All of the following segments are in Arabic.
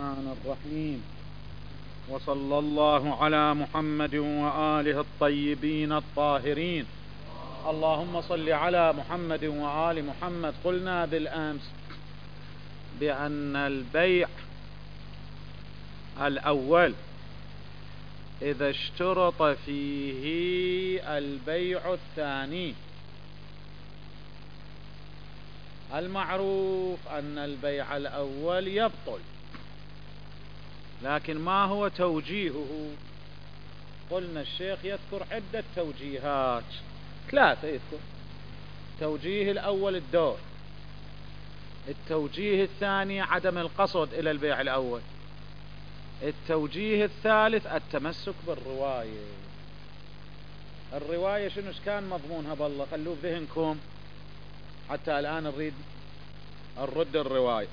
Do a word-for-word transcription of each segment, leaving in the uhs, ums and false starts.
الرحمن الرحيم. وصلى الله على محمد وآله الطيبين الطاهرين. اللهم صل على محمد وآل محمد. قلنا بالأمس بأن البيع الأول إذا اشترط فيه البيع الثاني، المعروف أن البيع الأول يبطل، لكن ما هو توجيهه؟ قلنا الشيخ يذكر عدة توجيهات، ثلاثة يذكر. توجيه الأول الدور، التوجيه الثاني عدم القصد إلى البيع الأول، التوجيه الثالث التمسك بالرواية. الرواية شنو كان مضمونها؟ بالله خلوه بذهنكم حتى الآن نريد نرد الرواية.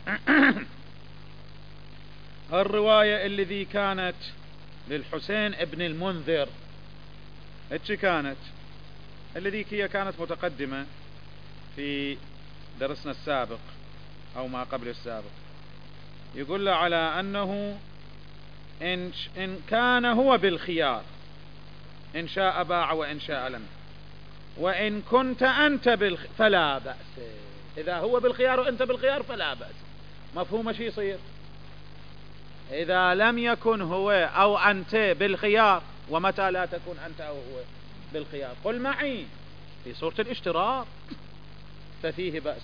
الرواية الذي كانت للحسين ابن المنذر، اتش كانت الذي هي كانت متقدمة في درسنا السابق أو ما قبل السابق. يقول له على أنه إن, إن كان هو بالخيار، إن شاء باع وإن شاء لم، وإن كنت أنت بالخ... فلا بأس. إذا هو بالخيار وأنت بالخيار فلا بأس. مفهوم شي يصير؟ إذا لم يكن هو أو أنت بالخيار، ومتى لا تكون أنت أو هو بالخيار؟ قل معي في صورة الاشتراط ففيه بأس.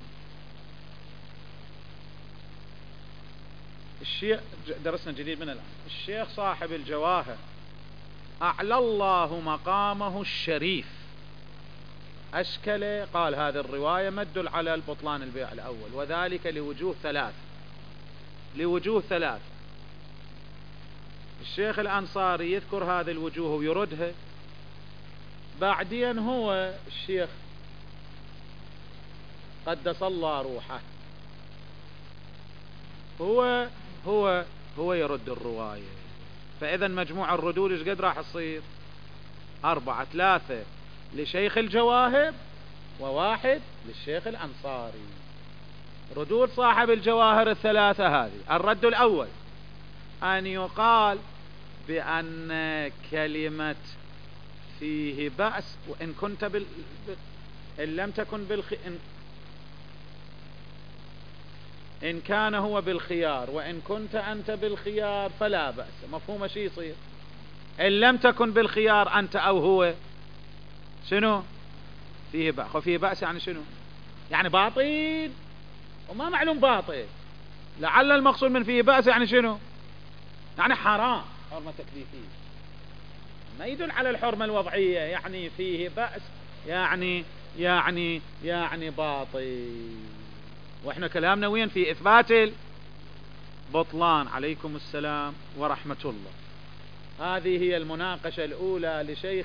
الشيخ درسنا جديد من الآن. الشيخ صاحب الجواهر أعلى الله مقامه الشريف أشكل، قال هذه الرواية ما تدل على البطلان البيع الأول، وذلك لوجوه ثلاث لوجوه ثلاث الشيخ الأنصاري يذكر هذه الوجوه ويردها. بعدين هو الشيخ قدس الله روحه هو هو هو يرد الرواية. فإذا مجموع الردود ايش قد راح تصير؟ أربعة، ثلاثة لشيخ الجواهر وواحد للشيخ الأنصاري. ردود صاحب الجواهر الثلاثة هذه: الرد الأول أن يقال بأن كلمة فيه بأس وإن كنت بال... إن لم تكن بالخ... إن... إن كان هو بالخيار وإن كنت أنت بالخيار فلا بأس. مفهوم شي يصير؟ إن لم تكن بالخيار أنت أو هو شنو؟ فيه بأس. وفيه بأس يعني شنو؟ يعني باطل وما معلوم باطل. لعل المقصود من فيه بأس يعني شنو؟ يعني حرام، حرمة تكليفية، ما يدل على الحرمة الوضعية. يعني فيه بأس يعني يعني يعني باطل. واحنا كلامنا وين؟ في إثبات البطلان. عليكم السلام ورحمة الله. هذه هي المناقشة الأولى لشيخ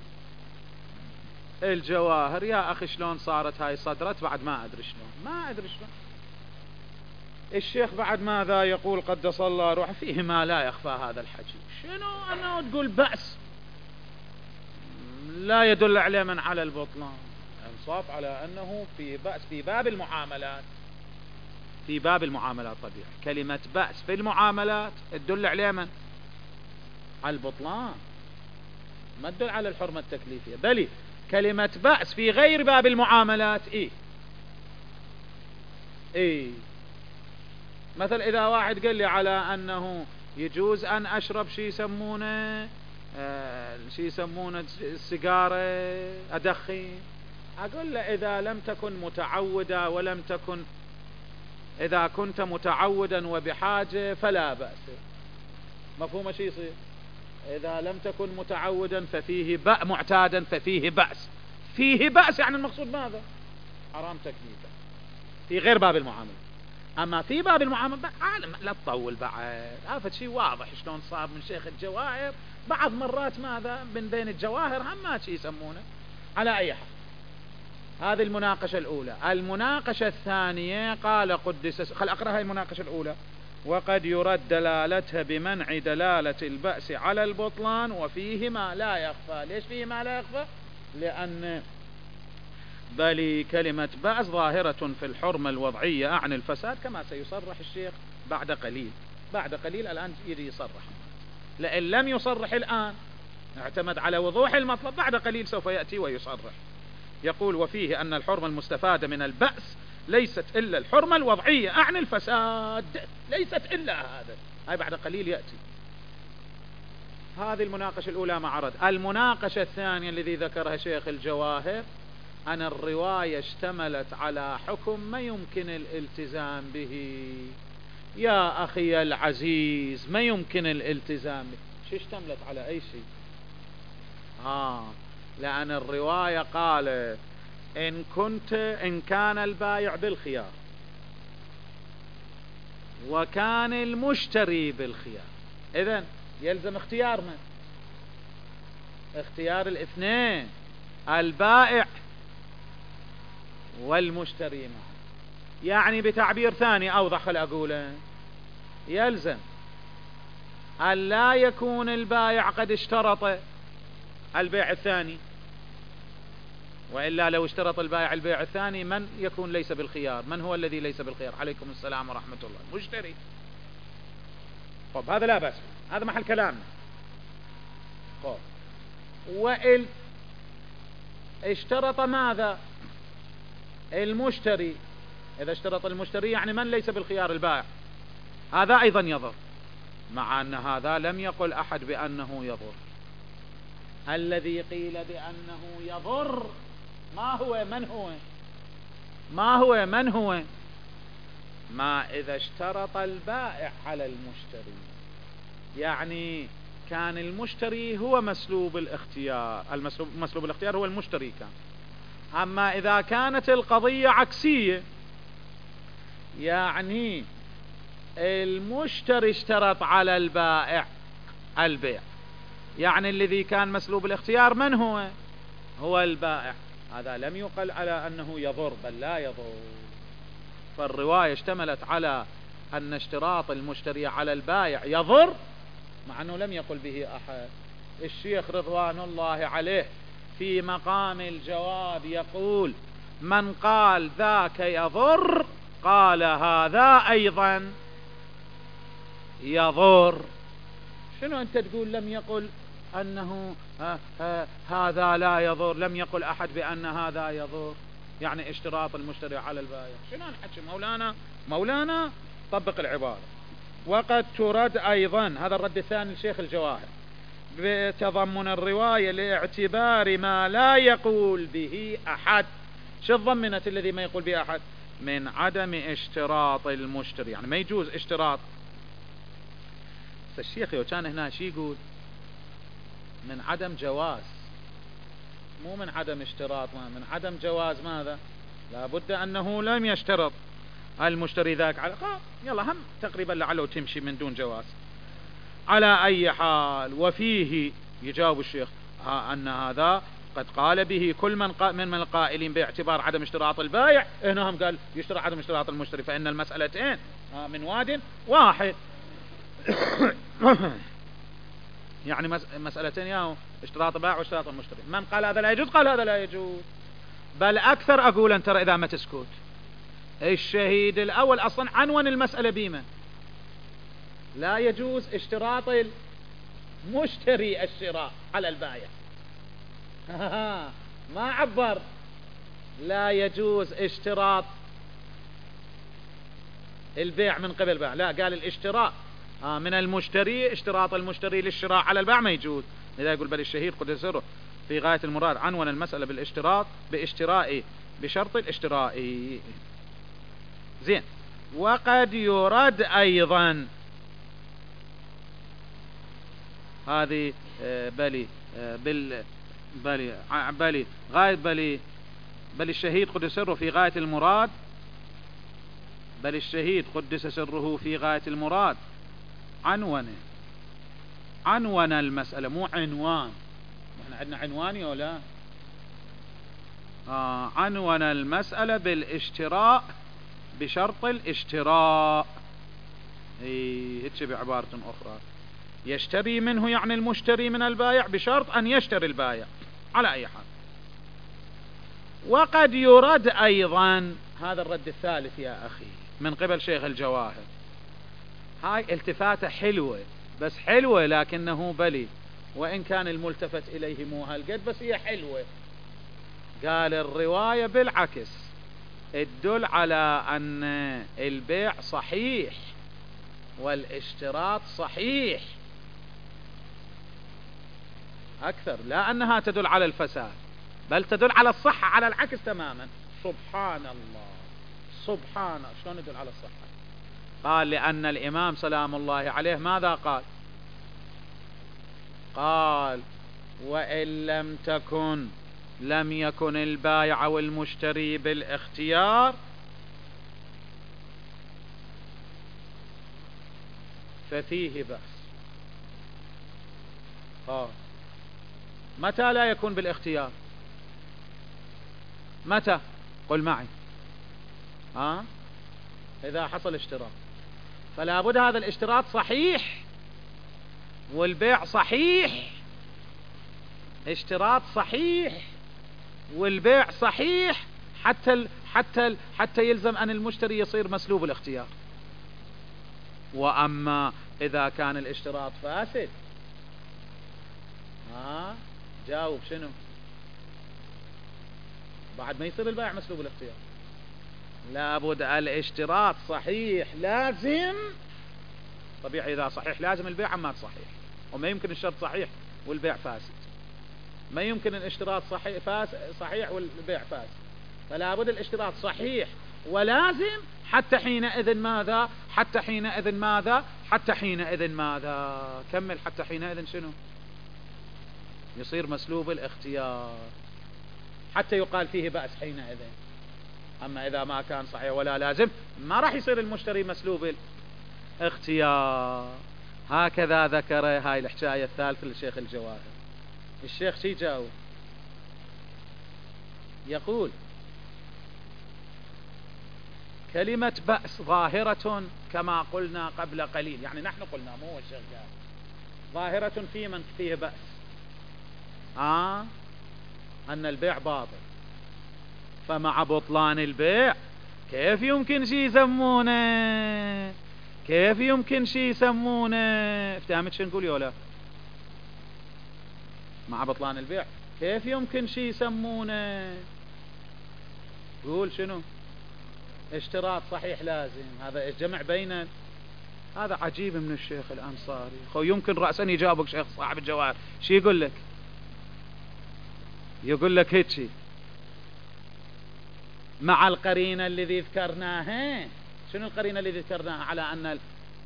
الجواهر. يا أخي شلون صارت هاي؟ صدرت بعد ما أدري شلون، ما أدري شلون. الشيخ بعد ماذا يقول قدس الله روحه؟ فيه ما لا يخفى هذا الحكي. شنو أنه تقول بأس لا يدل عليه من على البطلان؟ انصاف على أنه في بأس في باب المعاملات، في باب المعاملات طبيعي. كلمة بأس في المعاملات تدل عليه من؟ على البطلان، ما تدل على الحرمة التكليفية. بل كلمة بأس في غير باب المعاملات إيه إيه مثل إذا واحد قال لي على أنه يجوز أن أشرب شي يسمونه آه شي يسمونه السيجارة، أدخن، أقول له إذا لم تكن متعودا ولم تكن إذا كنت متعودا وبحاجة فلا بأس. مفهوم شي يصير؟ إذا لم تكن متعودا ففيه بأس، معتادا ففيه بأس. فيه بأس يعني المقصود ماذا؟ حرام تكليفا في غير باب المعاملة. أما في باب المعاملة عالم لا تطول بعد. هذا شيء واضح شلون صار من شيخ الجواهر. بعض مرات ماذا من بين الجواهر هم ما شيء يسمونه. على أي حال هذه المناقشة الأولى. المناقشة الثانية قال قدس، خل أقرأ هاي المناقشة الأولى: وقد يرد دلالتها بمنع دلالة البأس على البطلان وفيه ما لا يخفى. ليش فيه ما لا يخفى؟ لأن بل كلمة بأس ظاهرة في الحرمة الوضعية عن الفساد، كما سيصرح الشيخ بعد قليل. بعد قليل الآن يجي يصرح، لأن لم يصرح الآن اعتمد على وضوح المطلب، بعد قليل سوف يأتي ويصرح. يقول وفيه أن الحرمة المستفادة من البأس ليست إلا الحرمة الوضعية، أعني الفساد، ليست إلا هذا، هاي بعد قليل يأتي. هذه المناقشة الأولى مع رد. المناقشة الثانية الذي ذكرها شيخ الجواهر أن الرواية اشتملت على حكم ما يمكن الالتزام به. يا أخي العزيز ما يمكن الالتزام به، شو اشتملت على أي شيء؟ آه لأن الرواية قال إن كنت إن كان البايع بالخيار وكان المشتري بالخيار، إذن يلزم اختيار من؟ اختيار الاثنين، البائع والمشتري معه. يعني بتعبير ثاني أوضح خل أقوله، يلزم أن لا يكون البائع قد اشترط البيع الثاني، وإلا لو اشترط البائع البيع الثاني من يكون ليس بالخيار؟ من هو الذي ليس بالخيار؟ عليكم السلام ورحمة الله، المشتري. طب هذا لا بأس، هذا محل كلامنا. طب وإل اشترط ماذا؟ المشتري. إذا اشترط المشتري يعني من ليس بالخيار؟ البائع. هذا أيضا يضر، مع أن هذا لم يقل أحد بأنه يضر. الذي قيل بأنه يضر ما هو؟ من هو؟ ما هو؟ من هو؟ ما إذا اشترط البائع على المشتري، يعني كان المشتري هو مسلوب الاختيار، المسلوب مسلوب الاختيار هو المشتري كان. أما إذا كانت القضية عكسية، يعني المشتري اشترط على البائع البيع، يعني الذي كان مسلوب الاختيار من هو؟ هو البائع. هذا لم يقل على أنه يضر، بل لا يضر. فالرواية اشتملت على أن اشتراط المشتري على البائع يضر، مع أنه لم يقل به أحد. الشيخ رضوان الله عليه في مقام الجواب يقول من قال ذاك يضر قال هذا أيضا يضر. شنو أنت تقول لم يقل أنه ها ها هذا لا يضر، لم يقل أحد بأن هذا يضر، يعني اشتراط المشتري على البائع. شنو نحكي مولانا؟ مولانا طبق العبارة. وقد ترد أيضا، هذا الرد الثاني لشيخ الجواهر، بتضمن الرواية لاعتبار ما لا يقول به أحد. شو ضمنت الذي ما يقول به أحد؟ من عدم اشتراط المشتري، يعني ما يجوز اشتراط. الشيخ لو كان هنا شي يقول؟ من عدم جواز، مو من عدم اشتراط، من عدم جواز. ماذا؟ لابد أنه لم يشترط المشتري ذاك على قام. يلا هم تقريبا لعله تمشي من دون جواز. على أي حال، وفيه يجاوب الشيخ ها أن هذا قد قال به كل من قا من, من القائلين باعتبار عدم اشتراط البائع. هنا هم قال يشترط عدم اشتراط المشتري، فإن المسألتين من واد واحد. يعني مسألتين، يا اشتراط البائع واشتراط المشتري. من قال هذا لا يجوز قال هذا لا يجوز. بل أكثر أقول أن ترى إذا ما تسكت، الشهيد الأول أصلا عنوان المسألة بيمة لا يجوز اشتراط المشتري الشراء على البائع. ما عبر لا يجوز اشتراط البيع من قبل البائع، لا قال الاشتراء من المشتري، اشتراط المشتري للشراء على البائع ما يجوز. لذا يقول بل الشهيد قد سره في غاية المراد عنوان المسألة بالاشتراط باشتراء بشرط الاشتراء. زين. وقد يرد أيضا، هذه بلي بل بلي بلي غاية بلي بل الشهيد قدس سره في غاية المراد بل الشهيد قدس سره في غاية المراد عنوانه عنوان المسألة، مو عنوان. احنا عندنا عنواني ولا آه عنوان المسألة بالاشتراء بشرط الاشتراء. ايه هيك بعبارة اخرى، يشتري منه يعني المشتري من البائع بشرط ان يشتري البائع على اي حال. وقد يرد ايضا، هذا الرد الثالث يا اخي من قبل شيخ الجواهر، هاي التفاتة حلوة، بس حلوة لكنه بلي، وإن كان الملتفت إليه مو هالقد، بس هي حلوة. قال الرواية بالعكس تدل على أن البيع صحيح والاشتراط صحيح أكثر، لا أنها تدل على الفساد، بل تدل على الصحة، على العكس تماما. سبحان الله، سبحان الله، شلون يدل على الصحة؟ قال لأن الإمام سلام الله عليه ماذا قال؟ قال وإن لم تكن لم يكن البائع والمشتري بالاختيار ففيه بأس. آه. متى لا يكون بالاختيار؟ متى؟ قل معي. آه؟ إذا حصل اشتراط، فلا بد هذا الاشتراط صحيح والبيع صحيح، اشتراط صحيح والبيع صحيح، حتى ال حتى ال حتى يلزم أن المشتري يصير مسلوب الاختيار. وأما إذا كان الاشتراط فاسد، ها جاوب شنو؟ بعد ما يصير البائع مسلوب الاختيار. لابد الاشتراط صحيح لازم. طبيعي إذا صحيح لازم البيع ما صحيح، وما يمكن الشرط صحيح والبيع فاسد، ما يمكن الاشتراط صحيح فاسد صحيح والبيع فاسد. فلا بد الاشتراط صحيح ولازم، حتى حينئذ ماذا؟ حتى حينئذ ماذا؟ حتى حينئذ ماذا؟ كمل. حتى حينئذ شنو؟ يصير مسلوب الاختيار، حتى يقال فيه بأس حينئذ. أما إذا ما كان صحيح ولا لازم ما راح يصير المشتري مسلوب الاختيار. هكذا ذكر هاي الحكاية الثالثة للشيخ الجواهر. الشيخ شي جاوب؟ يقول كلمة بأس ظاهرة كما قلنا قبل قليل، يعني نحن قلنا مو هو الشيخ قال، ظاهرة في من فيه بأس، آه أن البيع باطل. فمع بطلان البيع كيف يمكن شي يسمونه؟ كيف يمكن شي يسمونه؟ افتهمت شو نقول يولا؟ مع بطلان البيع كيف يمكن شي يسمونه؟ قول شنو؟ اشتراط صحيح لازم. هذا الجمع بين، هذا عجيب من الشيخ الأنصاري. خو يمكن رأسا يجاوبك شيخ صاحب الجواهر، شي يقول لك؟ يقول لك هيك مع القرينة الذي ذكرناها. شنو القرينة الذي ذكرناها على أن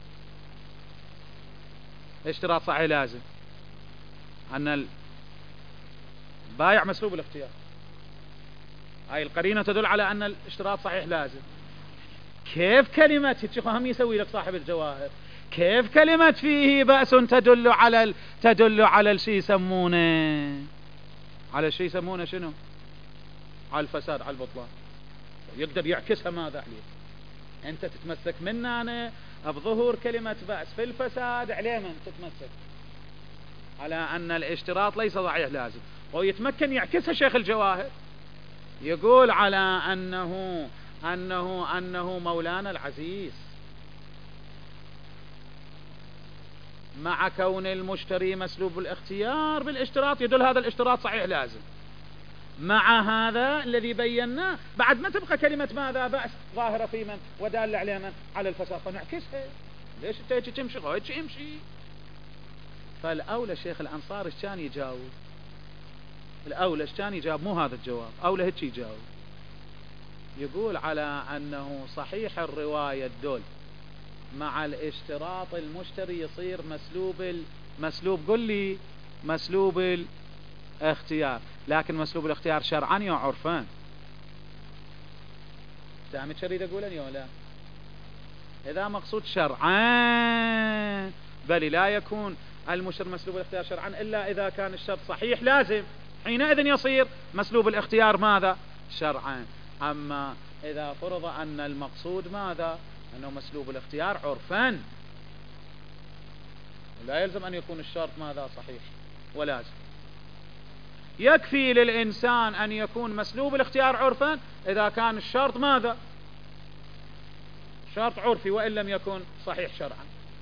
الاشتراط صحيح لازم؟ أن البائع مسلوب الاختيار. هاي القرينة تدل على أن الاشتراط صحيح لازم. كيف كلمة هم يسوي لك صاحب الجواهر؟ كيف كلمة فيه بأس تدل على ال... تدل على الشيء يسمونه، على الشيء يسمونه شنو؟ على الفساد، على البطلان. يقدر يعكسها ماذا عليه؟ أنت تتمسك منا أنا بظهور كلمة بأس في الفساد، عليه من تتمسك على أن الاشتراط ليس صحيح لازم، ويتمكن يعكسها شيخ الجواهر، يقول على أنه أنه أنه مولانا العزيز مع كون المشتري مسلوب الاختيار بالاشتراط يدل هذا الاشتراط صحيح لازم، مع هذا الذي بيناه بعد ما تبقى كلمة ماذا؟ بأس ظاهرة في من ودال على من؟ على الفساد. فنعكسها. ليش انت تمشي غايتش امشي؟ فالأولى الشيخ الأنصاري كان يجاوب، الأولى كان يجاوب، مو هذا الجواب، أولى هيك يجاوب. يقول على أنه صحيح الرواية تدل مع الاشتراط المشتري يصير مسلوب مسلوب قل لي مسلوب الاختيار، لكن مسلوب الاختيار شرعا يا عرفان؟ تعمل شريد أقولني ولا؟ إذا مقصود شرعا بل لا يكون المشتري مسلوب الاختيار شرعا إلا إذا كان الشرط صحيح لازم، حينئذ يصير مسلوب الاختيار ماذا؟ شرعا. أما إذا فرض أن المقصود ماذا؟ أنه مسلوب الاختيار عرفا، لا يلزم أن يكون الشرط ماذا؟ صحيح ولازم. يكفي للإنسان أن يكون مسلوب الاختيار عرفا إذا كان الشرط ماذا؟ شرط عرفي وإن لم يكن صحيح شرعا.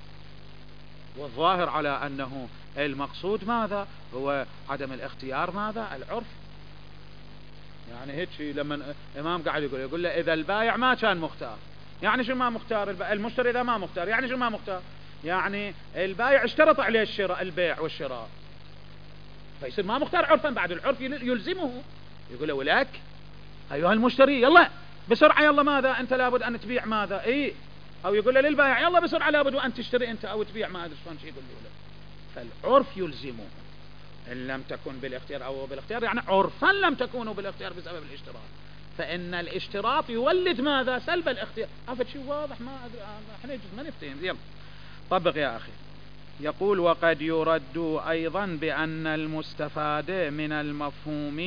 والظاهر على أنه المقصود ماذا هو عدم الاختيار ماذا العرف. يعني هيك لما الإمام قاعد يقول يقول له إذا البايع ما كان مختار، يعني شو ما مختار المشتري؟ إذا ما مختار يعني شو ما مختار؟ يعني البايع اشترط عليه الشراء البيع والشراء، فيصير ما مختار عرفا، بعد العرف يلزمه. يقول له ولك أيها المشتري يلا بسرعة يلا ماذا أنت لابد أن تبيع ماذا إيه، أو يقول له للبايع يلا بسرعة لابد أن تشتري أنت أو تبيع ما أدري شلون شيء يقول له. فالعرف يلزمه إن لم تكن بالاختيار أو بالاختيار، يعني عرفا لم تكونوا بالاختيار بسبب الاشتراط، فإن الاشتراط يولد ماذا سلب الاختيار. عفت شيء واضح ما أدري احنا يجوز ما نفتهم. يلا طبق يا أخي. يقول وقد يرد أيضا بأن المستفاد من المفهوم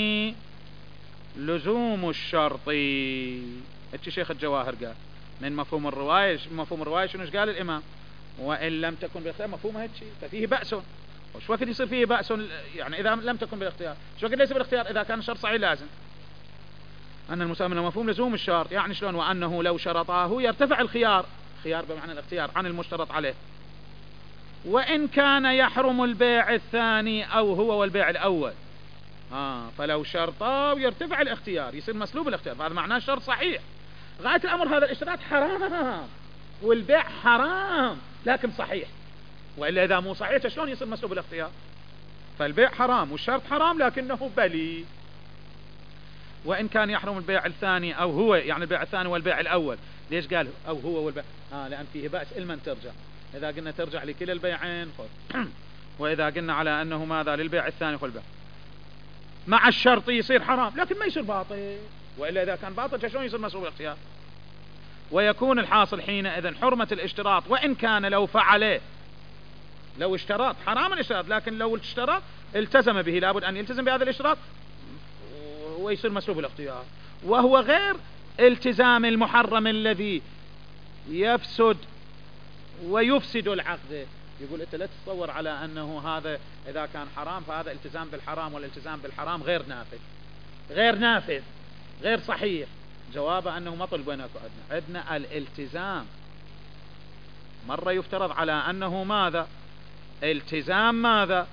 لزوم الشرط. اتش شيخ الجواهر قال من مفهوم الرواية. مفهوم الرواية شنو قال الإمام؟ وإن لم تكن بالاختيار مفهومها هيك ففيه بأس. وش وقت يصير فيه بأس يعني إذا لم تكن بالاختيار؟ شو وقت ليس بالاختيار؟ إذا كان الشرط صحيح لازم. أن المساوي من المفهوم لزوم الشرط، يعني شلون؟ وأنه لو شرطاه يرتفع الخيار، خيار بمعنى الاختيار، عن المشترط عليه. وإن كان يحرم البيع الثاني أو هو والبيع الأول. آه فلو شرطاه يرتفع الاختيار، يصير مسلوب الاختيار، هذا معناه الشرط صحيح. غاية الأمر هذا الاشتراط حرام والبيع حرام لكن صحيح، وإلا إذا مو صحيح شلون يصير مسلوب الاختيار؟ فالبيع حرام والشرط حرام لكنه بلي. وإن كان يحرم البيع الثاني أو هو، يعني البيع الثاني والبيع الأول. ليش قال أو هو والبيع؟ آه لأن فيه بأس إلمن ترجع. إذا قلنا ترجع لكلا البيعين خذ وإذا قلنا على أنه ماذا للبيع الثاني خذ. مع الشرط يصير حرام لكن ما يصير باطل، وإلا إذا كان باطل شلون يصير مسلوب الاختيار؟ ويكون الحاصل حينئذ حرمة الاشتراط، وإن كان لو فعله، لو اشترط حرام الاشتراط، لكن لو اشترط التزم به، لابد أن يلتزم بهذا الاشتراط ويصير مسلوب الاختيار، وهو غير التزام المحرم الذي يفسد ويفسد العقد. يقول أنت لا تتصور على أنه هذا إذا كان حرام فهذا التزام بالحرام، والالتزام بالحرام غير نافذ غير نافذ غير صحيح. جوابه أنه ما طلب وينك عندنا عندنا الالتزام. مرة يفترض على أنه ماذا التزام ماذا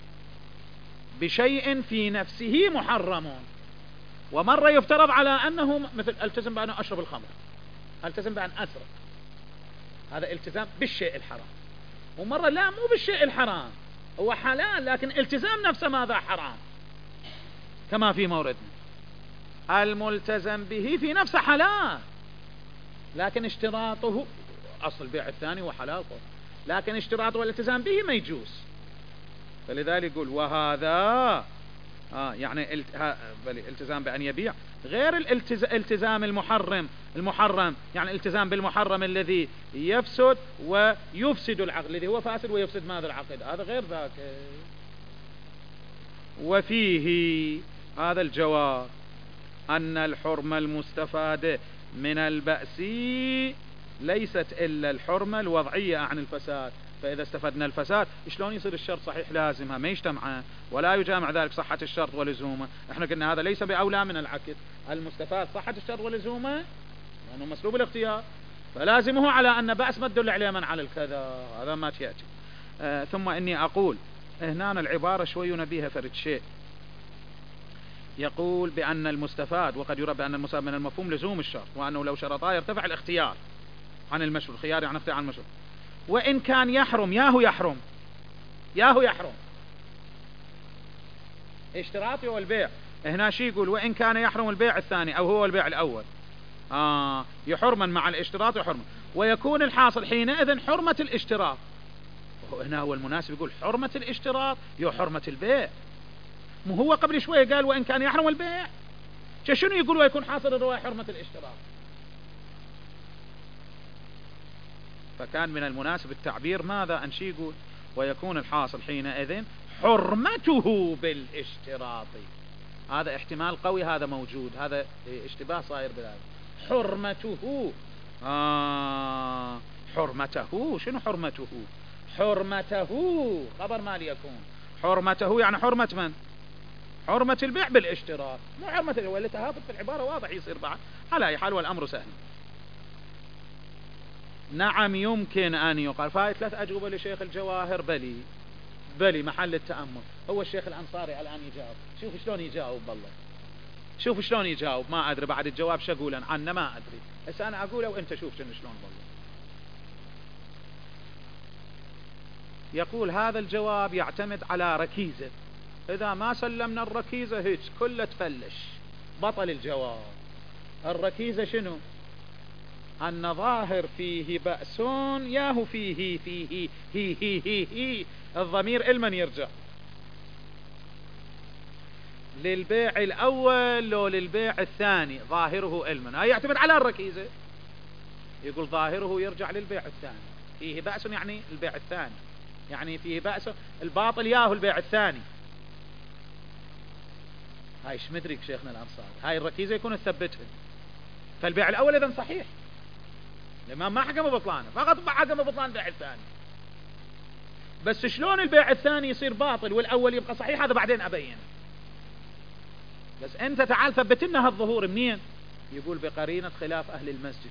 بشيء في نفسه محرم، ومرة يفترض على أنه مثل التزم بأن أشرب الخمر، التزم بأن أسرق، هذا التزام بالشيء الحرام. ومرة لا مو بالشيء الحرام، هو حلال لكن التزام نفسه ماذا حرام، كما في موردنا الملتزم به في نفسه حلال لكن اشتراطه أصل البيع الثاني وحلال، لكن اشتراطه والالتزام به ما يجوز. فلذلك يقول وهذا آه يعني التزام بأن يبيع غير الالتزام المحرم المحرم يعني الالتزام بالمحرم الذي يفسد ويفسد العقد، الذي هو فاسد ويفسد ماذا العقد، هذا غير ذاك. وفيه هذا الجواب أن الحرمة المستفادة من البأس ليست إلا الحرمة الوضعية عن الفساد. فإذا استفدنا الفساد شلون يصير الشرط صحيح لازمها ما يجتمع ولا يجامع ذلك صحة الشرط ولزومه. احنا قلنا هذا ليس بأولى من العقد، المستفاد صحة الشرط ولزومه لأنه مسلوب الاختيار، فلازمه على أن بأس ما تدل عليه من على الكذا، هذا ما تيأتي. آه ثم إني أقول هنا العبارة شوي نبيها فرد شيء. يقول بأن المستفاد وقد يرى بأن المستفاد من المفهوم لزوم الشرط، وأنه لو شرطا يرتفع الاختيار عن المشروط، خيار عن اختيار عن المشروط. وإن كان يحرم ياهو يحرم ياهو يحرم اشتراطي والبيع. هنا شي يقول وإن كان يحرم البيع الثاني أو هو البيع الأول آه يحرما مع الاشتراط يحرم، ويكون الحاصل حينئذ حرمة الاشتراط. هنا هو المناسب يقول حرمة الاشتراط يو حرمة البيع، مو هو قبل شوية قال وإن كان يحرم البيع، شنو يقول ويكون حاصل الرواية حرمة الاشتراط؟ فكان من المناسب التعبير ماذا أن شي يقول ويكون الحاصل حينئذ حرمته بالاشتراط. هذا احتمال قوي هذا موجود، هذا اشتباه صاير بذلك. حرمته آه حرمته شنو حرمته؟ حرمته خبر ما ليكون، حرمته يعني حرمة من؟ حرمة البيع بالاشتراط، مو حرمة ولا تهافت في العبارة واضح يصير بعد. على أي حال والأمر سهل. نعم يمكن أن يقال. فهاي ثلاث أجوبة لشيخ الجواهر. بلي بلي محل التأمل. هو الشيخ الأنصاري الآن يجاوب. شوف شلون يجاوب. والله شوف شلون يجاوب. ما أدري بعد الجواب شو أقول عنه ما أدري، بس أنا أقوله وأنت شوف شلون. والله يقول هذا الجواب يعتمد على ركيزة. إذا ما سلمنا الركيزة هيك كله تفلش، بطل الجواب. الركيزة شنو؟ أن ظاهر فيه بأس ياهو فيه فيه هي هي هي هي الضمير المن يرجع؟ للبيع الأول لو للبيع الثاني؟ ظاهره المن. هاي يعتمد على الركيزة. يقول ظاهره يرجع للبيع الثاني. فيه بأس يعني البيع الثاني، يعني فيه بأس الباطل ياهو البيع الثاني. هاي ايش مدرك شيخنا الأنصاري. هاي الركيزة يكون تثبتها. فالبيع الأول إذن صحيح، الإمام ما حكم بطلانه، فقط حكم بطلان البيع الثاني. بس شلون البيع الثاني يصير باطل والأول يبقى صحيح؟ هذا بعدين أبينه. بس أنت تعال ثبت لنا هالظهور منين؟ يقول بقرينة خلاف أهل المسجد.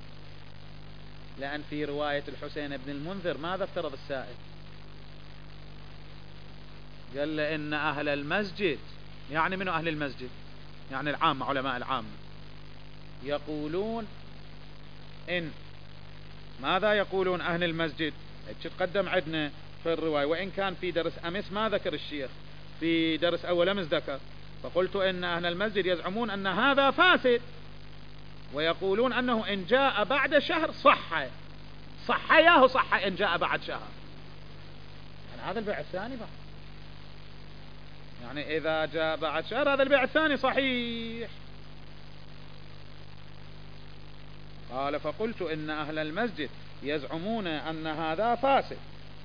لأن في رواية الحسين بن المنذر ماذا افترض السائل؟ قال له إن أهل المسجد، يعني من أهل المسجد؟ يعني العامة، علماء العامة، يقولون إن ماذا يقولون أهل المسجد؟ تقدم عندنا في الرواية، وإن كان في درس أمس ما ذكر الشيخ، في درس أول أمس ذكر. فقلت إن أهل المسجد يزعمون أن هذا فاسد، ويقولون أنه إن جاء بعد شهر صح صح ياهو صح إن جاء بعد شهر. يعني هذا البيع الثاني بعد، يعني إذا جاء بعد شهر هذا البيع الثاني صحيح. قال فقلت إن أهل المسجد يزعمون أن هذا فاسد.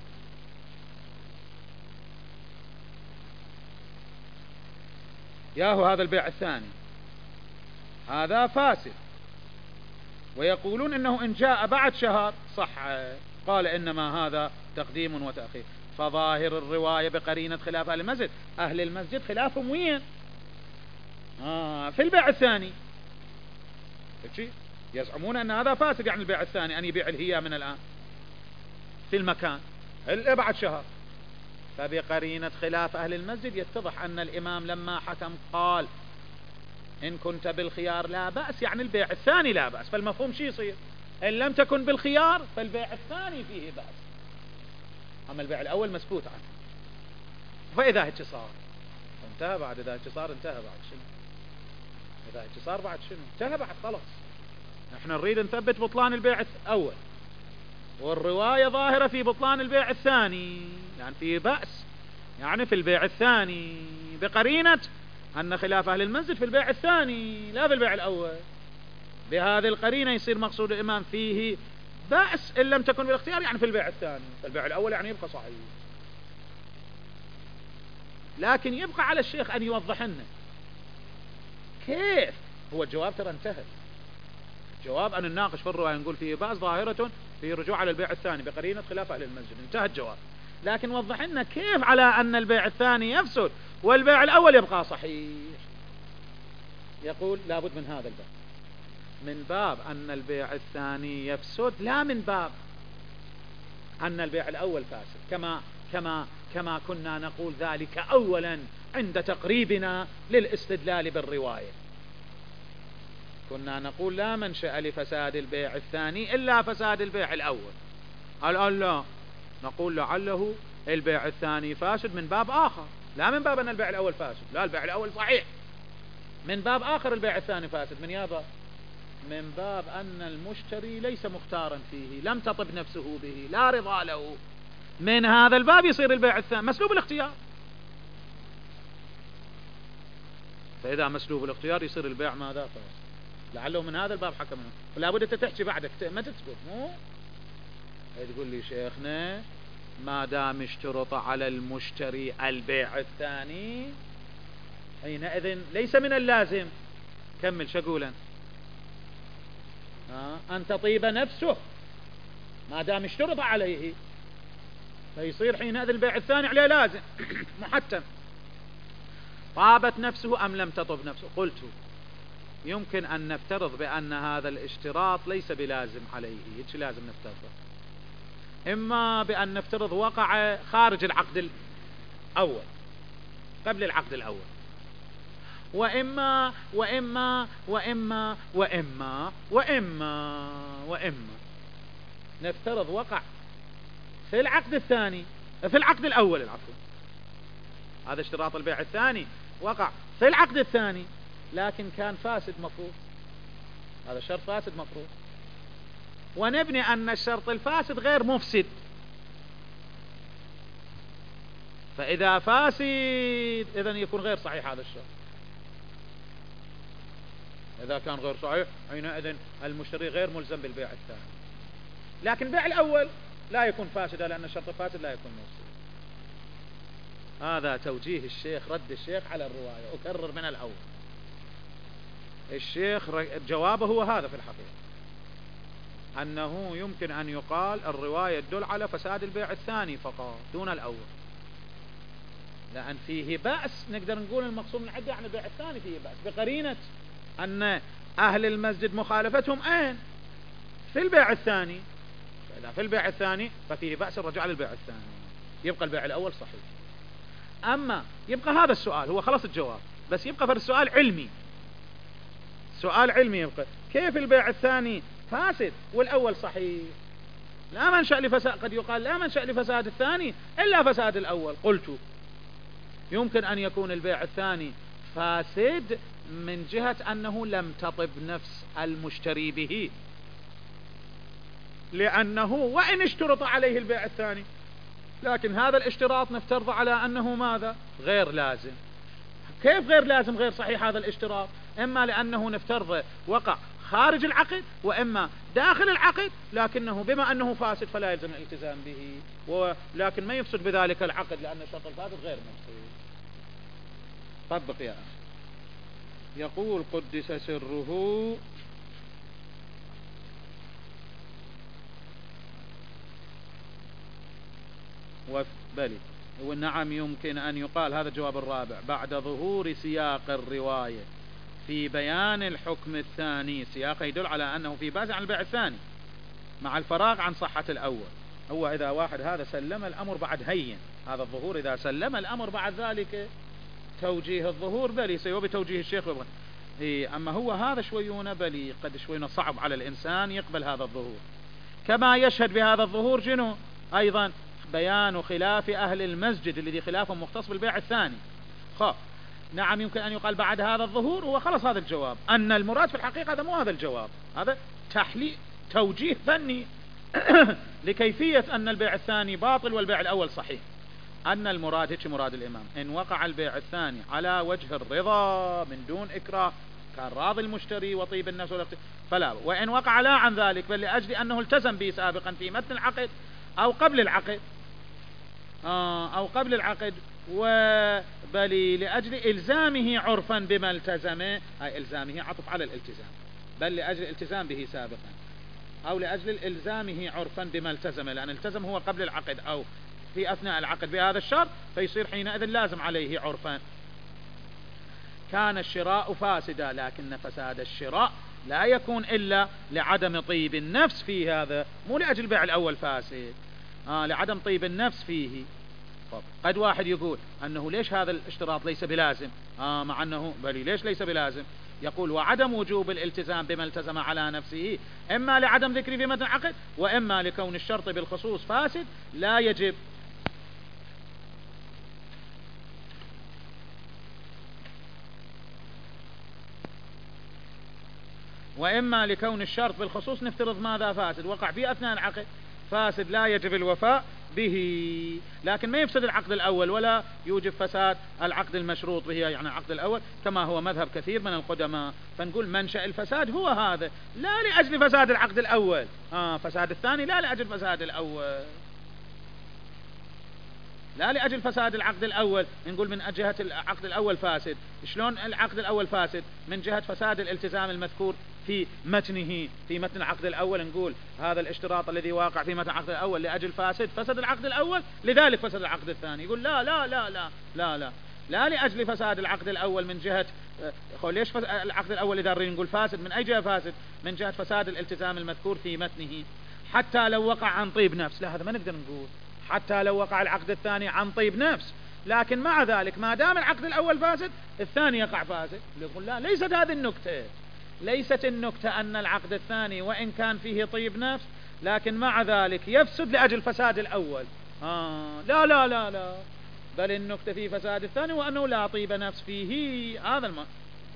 ياهو هذا البيع الثاني هذا فاسد، ويقولون إنه إن جاء بعد شهر صح. قال إنما هذا تقديم وتأخير. فظاهر الرواية بقرينة خلاف أهل المسجد. أهل المسجد خلافهم وين؟ آه في البيع الثاني. يزعمون أن هذا فاسد، يعني البيع الثاني أن يبيع الهيا من الآن في المكان إلا بعد شهر. فبقرينة خلاف أهل المسجد يتضح أن الإمام لما حكم قال إن كنت بالخيار لا بأس، يعني البيع الثاني لا بأس. فالمفهوم شي يصير؟ إن لم تكن بالخيار فالبيع الثاني فيه بأس، أما البيع الأول مسكوت عنه. فإذا هيك صار انتهى. بعد إذا هيك صار انتهى. بعد شنو؟ إذا هيك صار بعد شنو؟ انتهى بعد خلاص. نحن نريد نثبت بطلان البيع الأول، والرواية ظاهرة في بطلان البيع الثاني، يعني في بأس يعني في البيع الثاني، بقرينة أن خلاف أهل المسجد في البيع الثاني لا بالبيع الأول. بهذه القرينة يصير مقصود الإمام فيه بأس إن لم تكن بالاختيار، يعني في البيع الثاني. فالبيع الأول يعني يبقى صحيح. لكن يبقى على الشيخ أن يوضح لنا كيف. هو الجواب ترى انتهى. جواب أن نناقش في الرواية نقول فيه بأس ظاهرة في رجوع على البيع الثاني بقرينة خلاف أهل المسجد، انتهى الجواب. لكن وضح لنا كيف على أن البيع الثاني يفسد والبيع الأول يبقى صحيح. يقول لابد من هذا الباب، من باب أن البيع الثاني يفسد، لا من باب أن البيع الأول فاسد، كما كما كما كنا نقول ذلك أولا عند تقريبنا للاستدلال بالرواية. كنا نقول لا منشأ لفساد البيع الثاني إلا فساد البيع الأول. الآن لا، نقول لعله البيع الثاني فاسد من باب آخر، لا من باب أن البيع الأول فاسد. لا، البيع الأول صحيح، من باب آخر البيع الثاني فاسد. من يابا؟ من باب أن المشتري ليس مختارا فيه، لم تطب نفسه به، لا رضا له. من هذا الباب يصير البيع الثاني مسلوب الاختيار. فإذا مسلوب الاختيار يصير البيع ماذا؟ فاسد. لعله من هذا الباب حكمنا. فلا بد أنت تحكي بعدك، ما تسكت. مو تقول لي شيخنا ما دام اشترط على المشتري البيع الثاني حينئذ ليس من اللازم. كمل شو أقول آه أن تطيب نفسه ما دام اشترط عليه، فيصير حينئذ البيع الثاني عليه لازم محتم. طابت نفسه أم لم تطب نفسه؟ قلت يمكن أن نفترض بأن هذا الاشتراط ليس بلازم عليه، هيك لازم نفترضه. إما بأن نفترض وقع خارج العقد الأول قبل العقد الأول، وإما وإما وإما وإما وإما وإما نفترض وقع في العقد الثاني في العقد الأول العفو، هذا اشتراط البيع الثاني وقع في العقد الثاني لكن كان فاسد مفروض، هذا شرط فاسد مفروض، ونبني أن الشرط الفاسد غير مفسد، فإذا فاسد إذن يكون غير صحيح هذا الشرط. إذا كان غير صحيح حينئذ المشتري غير ملزم بالبيع الثاني، لكن البيع الأول لا يكون فاسدا لأن الشرط الفاسد لا يكون مفسد. هذا توجيه الشيخ، رد الشيخ على الرواية. أكرر من الأول، الشيخ جوابه هو هذا في الحقيقة، أنه يمكن أن يقال الرواية تدل على فساد البيع الثاني فقط دون الأول، لأن فيه بأس، نقدر نقول المقصود من عدة عن البيع الثاني فيه بأس بقرينة أن أهل المسجد مخالفتهم أين؟ في البيع الثاني، فإذا في البيع الثاني ففيه بأس الرجوع للبيع الثاني، يبقى البيع الأول صحيح. أما يبقى هذا السؤال هو خلص الجواب، بس يبقى في السؤال علمي، سؤال علمي يبقى كيف البيع الثاني فاسد والأول صحيح؟ لا منشأ لفساد، قد يقال لا منشأ لفساد الثاني إلا فساد الأول. قلت يمكن أن يكون البيع الثاني فاسد من جهة أنه لم تطب نفس المشتري به، لأنه وإن اشترط عليه البيع الثاني لكن هذا الاشتراط نفترض على أنه ماذا؟ غير لازم. كيف غير لازم غير صحيح هذا الاشتراط؟ إما لأنه نفترض وقع خارج العقد، وإما داخل العقد لكنه بما أنه فاسد فلا يلزم الالتزام به، ولكن ما يفسد بذلك العقد لأن الشرط الفاسد غير مفسد. طبق يا أخي. يقول قدس سره وبلي ونعم يمكن أن يقال، هذا الجواب الرابع، بعد ظهور سياق الرواية في بيان الحكم الثاني، سياقه يدل على أنه في بأس عن البيع الثاني مع الفراغ عن صحة الأول. هو إذا واحد هذا سلم الأمر بعد هين، هذا الظهور إذا سلم الأمر بعد ذلك توجيه الظهور بلي سيوى بتوجيه الشيخ إيه. أما هو هذا شويون بلي قد شوينا صعب على الإنسان يقبل هذا الظهور، كما يشهد بهذا الظهور جنو أيضا بيان خلاف أهل المسجد الذي خلافهم مختص بالبيع الثاني. خاف نعم يمكن أن يقال بعد هذا الظهور هو خلص هذا الجواب، أن المراد في الحقيقة هذا مو هذا الجواب، هذا تحليل توجيه فني لكيفية أن البيع الثاني باطل والبيع الأول صحيح. أن المراد هيك مراد الإمام إن وقع البيع الثاني على وجه الرضا من دون إكراه، كان راضي المشتري وطيب النفس فلا، وإن وقع لا عن ذلك بل لأجل أنه التزم به سابقا في متن العقد أو قبل العقد آه أو قبل العقد وبل لأجل إلزامه عرفا بما التزم، أي إلزامه عطف على الالتزام، بل لأجل الالتزام به سابقا أو لأجل إلزامه عرفا بما التزم، لأن التزم هو قبل العقد أو في أثناء العقد بهذا الشرط فيصير حينئذ لازم عليه عرفا. كان الشراء فاسدا، لكن فساد الشراء لا يكون إلا لعدم طيب النفس فيه، هذا مو لأجل البيع الأول فاسد، آه لعدم طيب النفس فيه. قد واحد يقول أنه ليش هذا الاشتراط ليس بلازم، آه مع أنه بل ليش ليس بلازم؟ يقول وعدم وجوب الالتزام بما التزم على نفسه إما لعدم ذكره في متن العقد، وإما لكون الشرط بالخصوص فاسد لا يجب وإما لكون الشرط بالخصوص نفترض ماذا فاسد وقع في أثناء العقد فاسد لا يجب الوفاء به، لكن ما يفسد العقد الأول ولا يوجب فساد العقد المشروط به، يعني العقد الأول كما هو مذهب كثير من القدماء. فنقول منشأ الفساد هو هذا، لا لأجل فساد العقد الأول، آه فساد الثاني لا لأجل فساد الأول، لا لأجل فساد العقد الأول. نقول من جهة العقد الأول فاسد، شلون العقد الأول فاسد؟ من جهة فساد الالتزام المذكور في متنه، في متن العقد الأول نقول هذا الاشتراط الذي واقع في متن العقد الأول لأجل فاسد فسد العقد الأول لذلك فسد العقد الثاني. يقول لا لا لا لا لا لا لا لأجل فساد العقد الأول من جهة ليش العقد الأول إذا نقول فاسد من أي جهة فاسد؟ من جهة فساد الالتزام المذكور في متنه، حتى لو وقع عن طيب نفس. لا هذا ما نقدر نقول حتى لو وقع العقد الثاني عن طيب نفس، لكن مع ذلك ما دام العقد الأول فاسد الثاني يقع فاسد. يقول لا، ليست هذه النكتة، ليست النكتة أن العقد الثاني وإن كان فيه طيب نفس لكن مع ذلك يفسد لأجل فساد الأول. آه لا لا لا لا، بل النكتة في فساد الثاني وأنه لا طيب نفس فيه. هذا الم...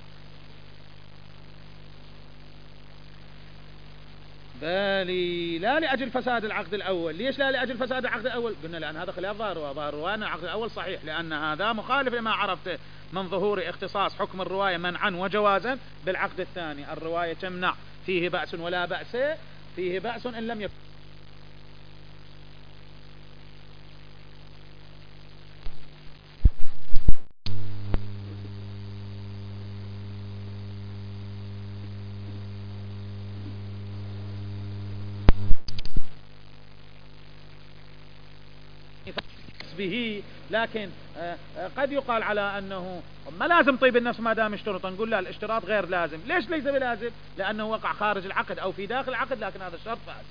بالي لا لأجل فساد العقد الأول. ليش لا لأجل فساد العقد الأول؟ قلنا لأن هذا خلاف ظاهر وظاهر وأن العقد الأول صحيح، لأن هذا مخالف لما عرفته من ظهور اختصاص حكم الرواية منعا وجوازا بالعقد الثاني. الرواية تمنع فيه بأس ولا بأس، فيه بأس إن لم يكن به. لكن قد يقال على أنه ما لازم طيب النفس ما دام اشترط، نقول لا، الاشتراط غير لازم. ليش ليس بلازم؟ لأنه وقع خارج العقد أو في داخل العقد، لكن هذا الشرط فاسد.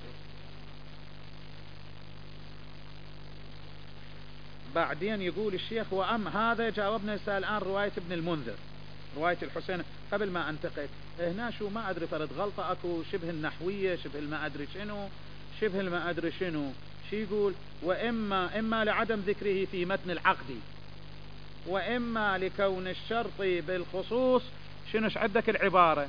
بعدين يقول الشيخ وأم هذا جاوبنا الآن رواية ابن المنذر، رواية الحسين. قبل ما انتقل هنا شو ما أدري فرد غلطة أكو شبه النحوية، شبه ما أدري شنو، شبه ما أدري شنو. شو يقول؟ وإما إما لعدم ذكره في متن العقد، وإما لكون الشرط بالخصوص. شنوش عندك العبارة؟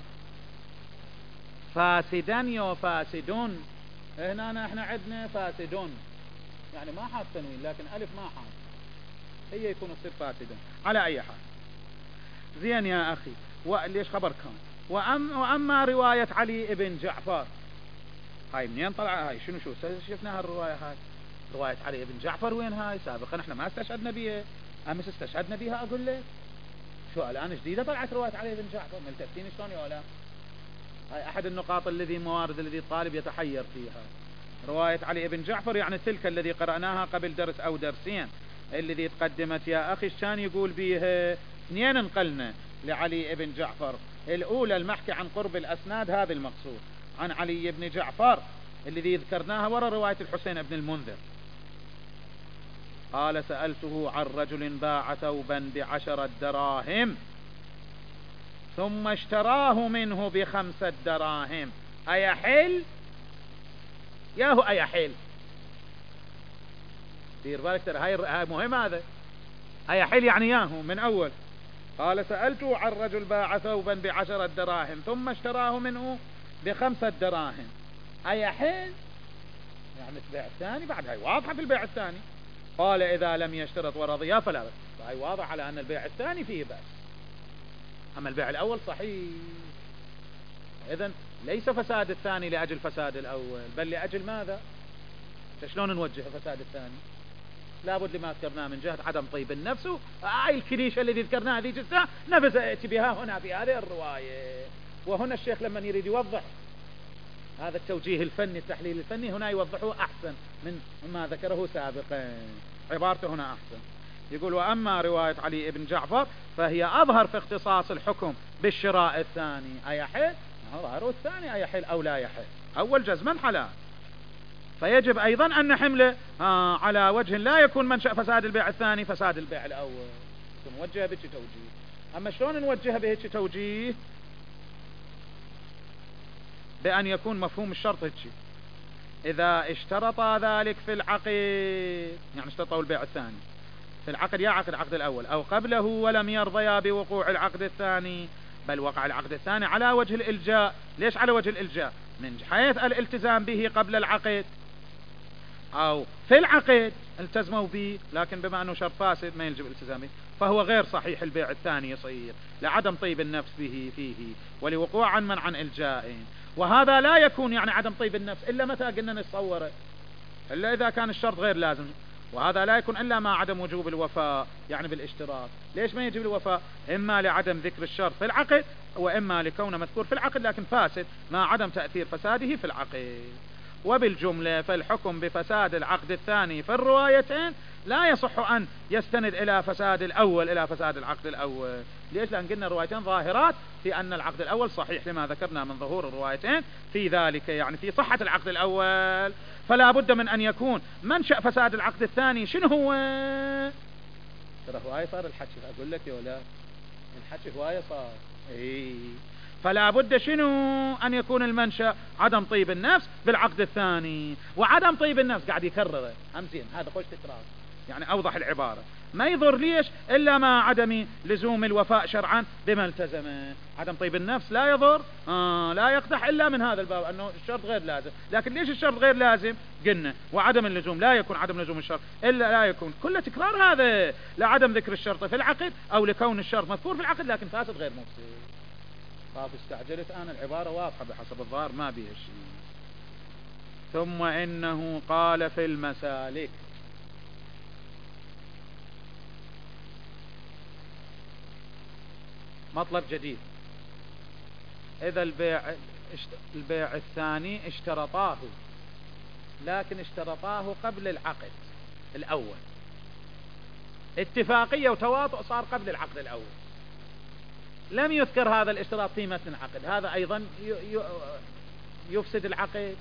فاسدا يو فاسدون. هنا احنا عندنا فاسدون يعني ما حاط تنوين، لكن ألف ما حاط، هي يكون يصير فاسدا على أي حال. زين يا أخي، وليش خبركم؟ وأم وأما رواية علي ابن جعفر، هاي منين طلع؟ هاي شنو شو شفناها الرواية هاي؟ رواية علي ابن جعفر وين هاي؟ سابقا احنا ما استشهدنا بها، امس استشهدنا بها. اقول لك شو الان جديدة طلعت رواية علي ابن جعفر، ملتفتين شلون يا ولا؟ هاي احد النقاط الذي موارد الذي الطالب يتحير فيها. رواية علي ابن جعفر يعني تلك الذي قرأناها قبل درس او درسين، الذي تقدمت يا اخي كان يقول بيها اثنين انقلنا لعلي ابن جعفر. الاولى المحكي عن قرب الاسناد، هذا المقصود عن علي بن جعفر الذي ذكرناها ورا رواية الحسين بن المنذر. قال سألته عن رجل باع ثوبا بعشرة دراهم ثم اشتراه منه بخمسة دراهم أيحل؟ ياهو أيحل، دير بالك ترى هاي مهم، هذا أيحل يعني ياهو من أول. قال سألته عن رجل باع ثوبا بعشرة دراهم ثم اشتراه منه بخمسة دراهم أيحل؟ يعني البيع الثاني بعد، هاي واضحة في البيع الثاني. قال إذا لم يشترط ورضيا فلا بأس. هاي واضح على أن البيع الثاني فيه بأس، أما البيع الأول صحيح. إذن ليس فساد الثاني لأجل فساد الأول، بل لأجل ماذا؟ شلون نوجه فساد الثاني؟ لابد لما ذكرناه من جهة عدم طيب النفس. هاي الكليشة الذي ذكرناها هذه جزء نبذ ائتي بها هنا في هذه الرواية. وهنا الشيخ لما يريد يوضح هذا التوجيه الفني التحليل الفني هنا يوضحه أحسن من ما ذكره سابقا، عبارته هنا أحسن. يقول وأما رواية علي ابن جعفر فهي أظهر في اختصاص الحكم بالشراء الثاني أيحل، ظاهره الثاني أيحل أو لا يحل، أول جزما حلال، فيجب أيضا أن نحمله آه على وجه لا يكون منشأ فساد البيع الثاني فساد البيع الأول، نوجهه بهيك توجيه. أما شلون نوجهه بهيك توجيه؟ بأن يكون مفهوم الشرط هيك: إذا اشترط ذلك في العقد، يعني اشترطوا البيع الثاني في العقد يا عقد العقد الأول أو قبله ولم يرضيا بوقوع العقد الثاني، بل وقع العقد الثاني على وجه الإلجاء. ليش على وجه الإلجاء؟ من حيث الالتزام به قبل العقد أو في العقد التزموا به، لكن بما أنه شرط فاسد ما يلزم الالتزام به، فهو غير صحيح البيع الثاني يصير لعدم طيب النفس به فيه ولوقوع عن من عن إلجاء. وهذا لا يكون يعني عدم طيب النفس إلا متى قلنا نتصوره، إلا إذا كان الشرط غير لازم، وهذا لا يكون إلا مع عدم وجوب الوفاء يعني بالاشتراط. ليش ما يجب الوفاء؟ إما لعدم ذكر الشرط في العقد، وإما لكونه مذكور في العقد لكن فاسد مع عدم تأثير فساده في العقد. وبالجملة فالحكم بفساد العقد الثاني في الروايتين لا يصح أن يستند إلى فساد الأول إلى فساد العقد الأول. ليش؟ لأن قلنا الروايتين ظاهرات في أن العقد الأول صحيح لما ذكرنا من ظهور الروايتين في ذلك، يعني في صحة العقد الأول، فلا بد من أن يكون منشأ فساد العقد الثاني شنو هو؟ ترى هواية صار الحكي، أقول لك يا ولا الحكي هواية صار. إيه، فلا بد شنو أن يكون المنشأ عدم طيب النفس بالعقد الثاني، وعدم طيب النفس قاعد يكرره همزين، هذا خوش تكرار يعني أوضح العبارة، ما يضر ليش إلا مع عدم لزوم الوفاء شرعا بما التزمه. عدم طيب النفس لا يضر، آه لا يقدح إلا من هذا الباب أنه الشرط غير لازم. لكن ليش الشرط غير لازم؟ قلنا وعدم اللزوم لا يكون عدم لزوم الشرط إلا لا يكون كله تكرار، هذا لعدم ذكر الشرط في العقد أو لكون الشرط مذكور في العقد لكن فاسد غير مفسد. خاف استعجلت أنا، العبارة واضحة بحسب الظاهر ما بيها شيء. ثم إنه قال في المسالك مطلب جديد، إذا البيع البيع الثاني اشترطاه لكن اشترطاه قبل العقد الأول، اتفاقية وتواطؤ صار قبل العقد الأول، لم يذكر هذا الاشتراط في متن العقد، هذا أيضا يفسد العقد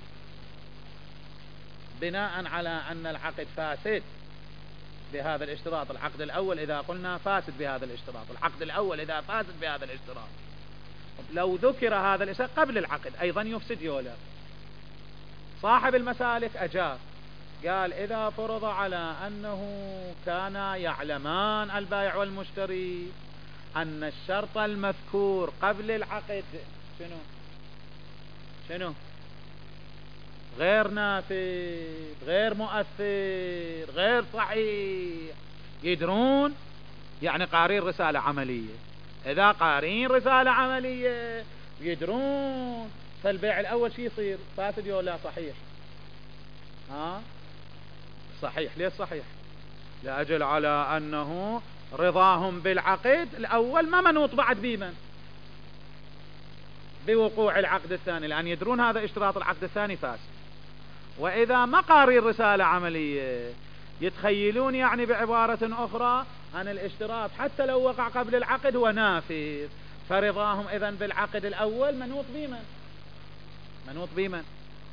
بناء على أن العقد فاسد بهذا الاشتراط. العقد الأول إذا قلنا فاسد بهذا الاشتراط، العقد الأول إذا فاسد بهذا الاشتراط، لو ذكر هذا الاشتراط قبل العقد أيضا يفسد يولا. صاحب المسالك أجاب قال إذا فرض على أنه كان يعلمان البائع والمشتري أن الشرط المذكور قبل العقد شنو شنو غير نافذ غير مؤثر غير صحيح، يدرون يعني قارين رسالة عملية، إذا قارين رسالة عملية يدرون، فالبيع الأول شي يصير فاسد ولا صحيح؟ ها صحيح. ليش صحيح؟ لأجل على أنه رضاهم بالعقد الأول ما منوط بعد بيمن بوقوع العقد الثاني، لأن يدرون هذا اشتراط العقد الثاني فاسد. وإذا ما قارين رسالة عملية يتخيلون يعني بعبارة أخرى أن الاشتراط حتى لو وقع قبل العقد هو نافذ، فرضاهم إذن بالعقد الأول منوط بيمن منوط بيمن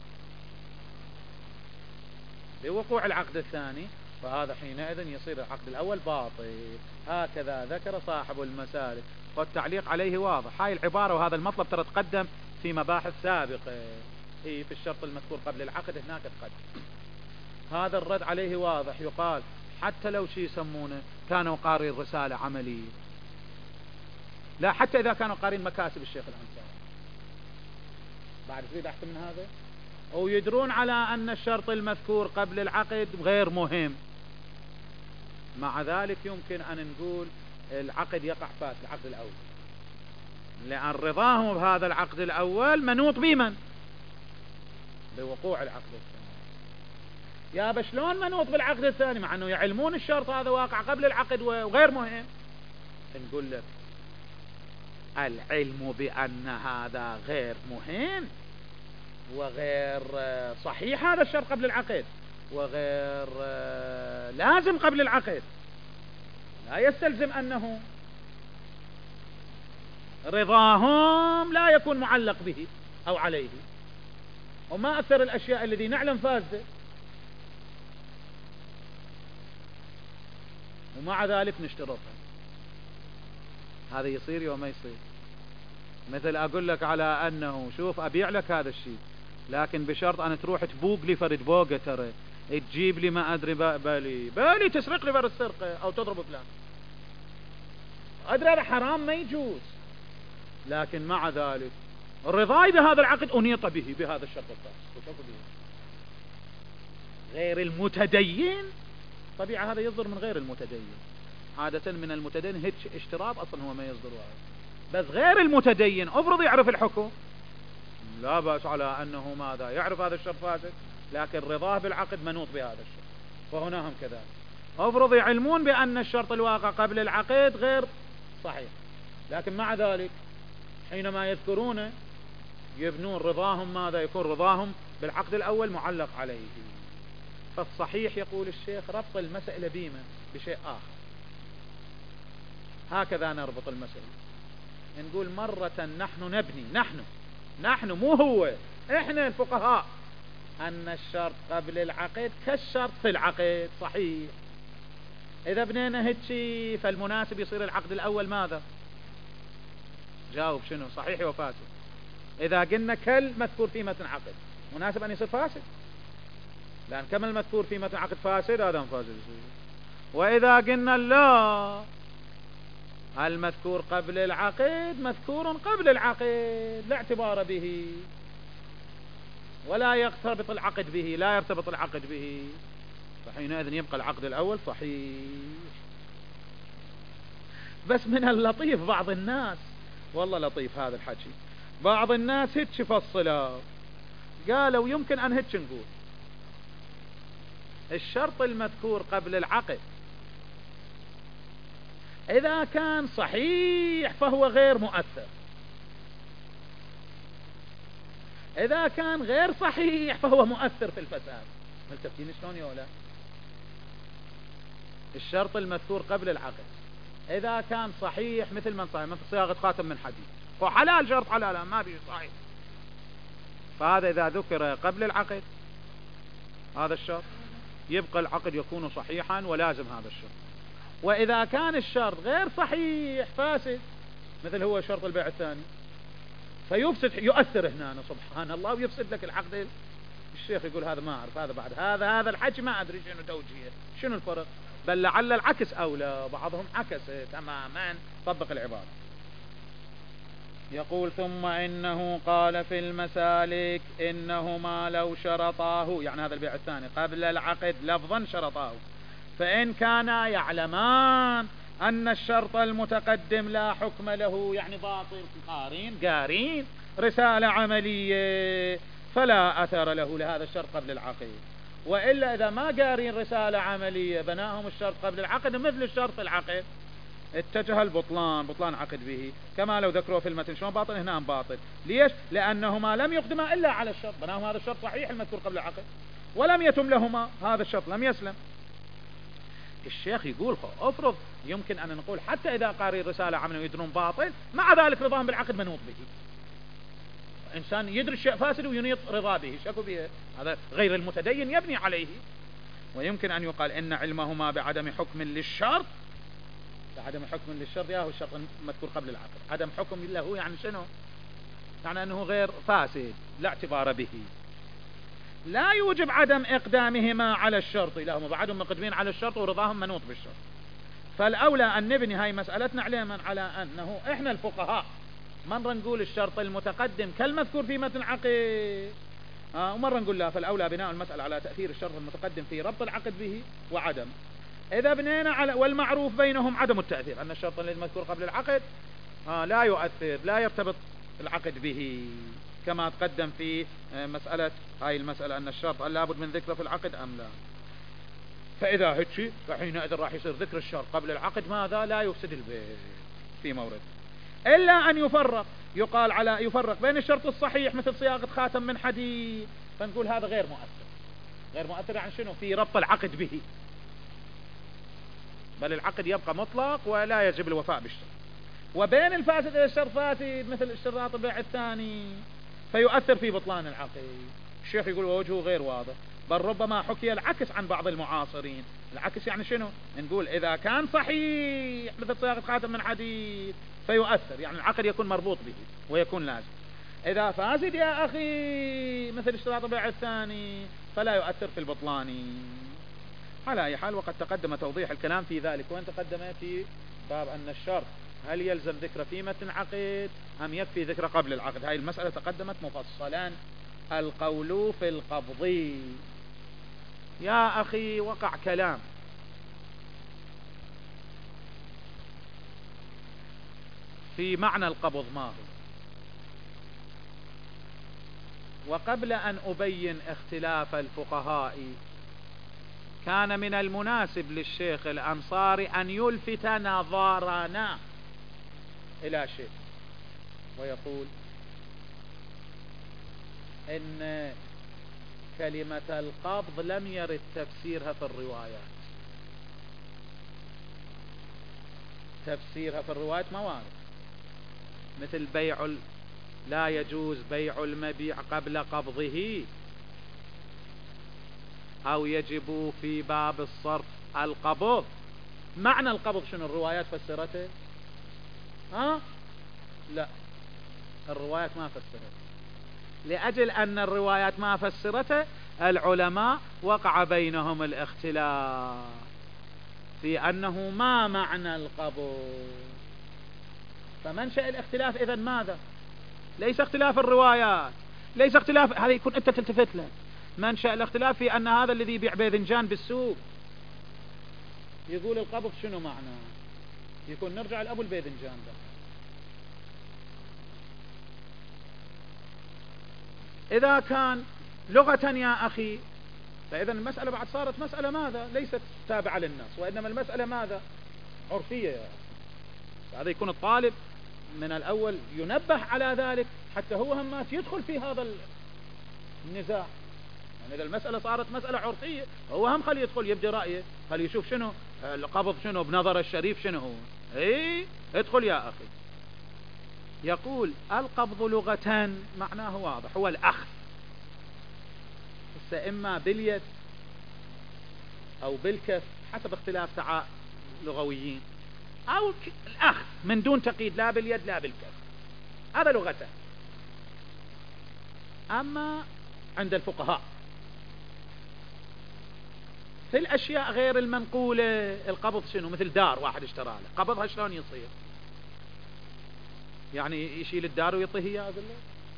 بوقوع العقد الثاني، فهذا حينئذ يصير العقد الأول باطل. هكذا ذكر صاحب المسالك، والتعليق عليه واضح. هاي العبارة وهذا المطلب ترى تقدم في مباحث سابقة، هي في الشرط المذكور قبل العقد هناك تقدم. هذا الرد عليه واضح، يقال حتى لو شي يسمونه كانوا قارين رسالة عملية، لا حتى إذا كانوا قارين مكاسب الشيخ الأنصاري، بعد تريد أحسن من هذا، أو يدرون على أن الشرط المذكور قبل العقد غير مهم، مع ذلك يمكن أن نقول العقد يقع فاسد العقد الأول، لأن رضاهم بهذا العقد الأول منوط بمن؟ بوقوع العقد الثاني. يا بشلون منوط بالعقد الثاني مع أنه يعلمون الشرط هذا واقع قبل العقد وغير مهم؟ نقول لك العلم بأن هذا غير مهم وغير صحيح هذا الشرط قبل العقد وغير لازم قبل العقد لا يستلزم أنه رضاهم لا يكون معلق به أو عليه، وما أكثر الأشياء الذي نعلم فاسدة ومع ذلك نشترطها. هذا يصير يوم ما يصير. مثل أقول لك على أنه شوف أبيع لك هذا الشيء لكن بشرط أن تروح تبوق لي فرد بوقة، ترى تجيب لي ما أدري بالي بالي تسرق لي فرد سرقة أو تضرب فلان، أدري هذا حرام ما يجوز، لكن مع ذلك الرضاي بهذا العقد أنيط به بهذا الشرط الثاني. غير المتدين طبيعة هذا يصدر من غير المتدين، عادة من المتدين هيك اشتراط أصلا هو ما يصدر هذا، بس غير المتدين أفرض يعرف الحكم لا بأس على أنه ماذا يعرف هذا الشرط فاسد لكن رضاه بالعقد منوط بهذا الشرط، وهنا هم كذلك أفرض يعلمون بأن الشرط الواقع قبل العقد غير صحيح، لكن مع ذلك حينما يذكرونه يبنون رضاهم ماذا يكون رضاهم بالعقد الأول معلق عليه. فالصحيح يقول الشيخ ربط المسألة بيمة بشيء آخر. هكذا نربط المسألة، نقول مرة نحن نبني، نحن نحن مو هو، احنا الفقهاء، أن الشرط قبل العقد كالشرط في العقد. صحيح. إذا بنينا هيك فالمناسب يصير العقد الأول ماذا؟ جاوب شنو صحيح وفاسد. إذا قلنا كالمذكور في متن عقد مناسب أن يصير فاسد، لأن كما المذكور في متن عقد فاسد هذا فاسد. وإذا قلنا لا، المذكور قبل العقد مذكور قبل العقد لا اعتبار به ولا يرتبط العقد به، لا يرتبط العقد به، فحينئذ يبقى العقد الأول صحيح. بس من اللطيف بعض الناس، والله لطيف هذا الحكي، بعض الناس هيك فصلوا قالوا يمكن أن هيك نقول الشرط المذكور قبل العقد إذا كان صحيح فهو غير مؤثر، إذا كان غير صحيح فهو مؤثر في الفساد. ملتفتين شلون يا لا؟ الشرط المذكور قبل العقد إذا كان صحيح مثل من صحيح مثل صياغة خاتم من حديد، هو حلال شرط حلال ما بيجي صحيح، فهذا إذا ذكر قبل العقد هذا الشرط يبقى العقد يكون صحيحا ولازم هذا الشرط. وإذا كان الشرط غير صحيح فاسد مثل هو شرط البيع الثاني فيفسد، يؤثر هنا سبحان الله ويفسد لك العقد. الشيخ يقول هذا ما أعرف، هذا بعد هذا هذا الحكي ما أدري شنو توجيه، شنو الفرق، بل لعل العكس أولى، بعضهم عكس تماما. طبق العبارة. يقول ثم إنه قال في المسالك إنهما لو شرطاه، يعني هذا البيع الثاني قبل العقد لفظا شرطاه، فإن كانا يعلمان أن الشرط المتقدم لا حكم له، يعني باطل قارين قارين رسالة عملية فلا أثر له لهذا الشرط قبل العقد. وإلا إذا ما قارين رسالة عملية بناهم الشرط قبل العقد مثل الشرط في العقد اتجه البطلان، بطلان عقد به، كما لو ذكروا في المتن شلون باطل هنا باطل. ليش؟ لأنهما لم يقدما إلا على الشرط، بناهم هذا الشرط صحيح المذكور قبل العقد ولم يتم لهما هذا الشرط، لم يسلم. الشيخ يقول افرض يمكن أن نقول حتى إذا قاري الرسالة عملوا يدرون باطل مع ذلك رضاهم بالعقد منوط به. إنسان يدري الشيء فاسد وينيط رضا به، شكو به، هذا غير المتدين يبني عليه. ويمكن أن يقال إن علمهما بعدم حكم للشرط، بعدم حكم للشرط ياهو الشرط المذكور قبل العقد، عدم حكم له يعني شنو؟ يعني أنه غير فاسد لا اعتبار به، لا يوجب عدم إقدامهما على الشرط، لهم بعدهم مقدمين على الشرط ورضاهم منوط بالشرط. فالأولى أن نبني هاي مسألتنا علما على أنه إحنا الفقهاء مرة نقول الشرط المتقدم كالمذكور في متن العقد آه ومرة نقول لا، فالأولى بناء المسألة على تأثير الشرط المتقدم في ربط العقد به وعدم. إذا بنينا على والمعروف بينهم عدم التأثير، أن الشرط المذكور قبل العقد آه لا يؤثر لا يرتبط العقد به، كما تقدم في مسألة هاي المسألة أن الشرط هل لابد من ذكره في العقد أم لا. فإذا هيك فحينئذ راح يصير ذكر الشرط قبل العقد ماذا لا يفسد البيت في مورد، إلا أن يفرق، يقال على يفرق بين الشرط الصحيح مثل صياغة خاتم من حديد، فنقول هذا غير مؤثر. غير مؤثر عن شنو؟ في ربط العقد به، بل العقد يبقى مطلق ولا يجب الوفاء بالشرط. وبين الفاسد إلى الشرط فاسد مثل اشتراط البيع الثاني فيؤثر في بطلان العقد. الشيخ يقول ووجهه غير واضح، بل ربما حكي العكس عن بعض المعاصرين. العكس يعني شنو؟ نقول إذا كان صحيح مثل صياغة خاتم من حديد فيؤثر، يعني العقد يكون مربوط به ويكون لازم. إذا فاسد يا أخي مثل اشتراط البيع الثاني فلا يؤثر في البطلان. على أي حال وقد تقدم توضيح الكلام في ذلك، وأن تقدم في باب أن الشرط هل يلزم ذكر في متن عقد أم يكفي ذكر قبل العقد. هاي المسألة تقدمت مفصلا. القول في القبض يا أخي وقع كلام في معنى القبض ما هو، وقبل أن أبين اختلاف الفقهاء كان من المناسب للشيخ الأنصاري أن يلفت نظرنا إلى شيء، ويقول إن كلمة القبض لم يرد تفسيرها في الروايات، تفسيرها في الروايات ما وارد، مثل بيع ال... لا يجوز بيع المبيع قبل قبضه، أو يجب في باب الصرف القبض. معنى القبض شنو الروايات فسرته؟ ها؟ لا، الروايات ما فسرته. لأجل أن الروايات ما فسرته العلماء وقع بينهم الاختلاف في أنه ما معنى القبض. فمنشأ الاختلاف إذن ماذا؟ ليس اختلاف الروايات، ليس اختلاف هذا يكون أنت تلتفت له. منشأ الاختلاف في أن هذا الذي يبيع باذنجان بالسوق يقول القبض شنو معناه، يكون نرجع لأبو الباذنجان ده. إذا كان لغة يا أخي فإذا المسألة بعد صارت مسألة ماذا؟ ليست تابعة للنص، وإنما المسألة ماذا؟ عرفية يا أخي. هذا يكون الطالب من الأول ينبه على ذلك حتى هو هم يدخل في هذا النزاع. يعني إذا المسألة صارت مسألة عرفية هو هم خلي يدخل يبدي رأيه، خلي يشوف شنو القبض شنو بنظر الشريف شنو هو. اي ادخل يا أخي. يقول القبض لغة معناه واضح، هو الأخذ، إما باليد أو بالكف حسب اختلاف تعا لغويين، أو الأخذ من دون تقييد، لا باليد لا بالكف، هذا لغته. أما عند الفقهاء في الأشياء غير المنقولة القبض شنو؟ مثل دار واحد اشترى له، قبضها شلون يصير؟ يعني يشيل الدار ويعطيه اياه بالله؟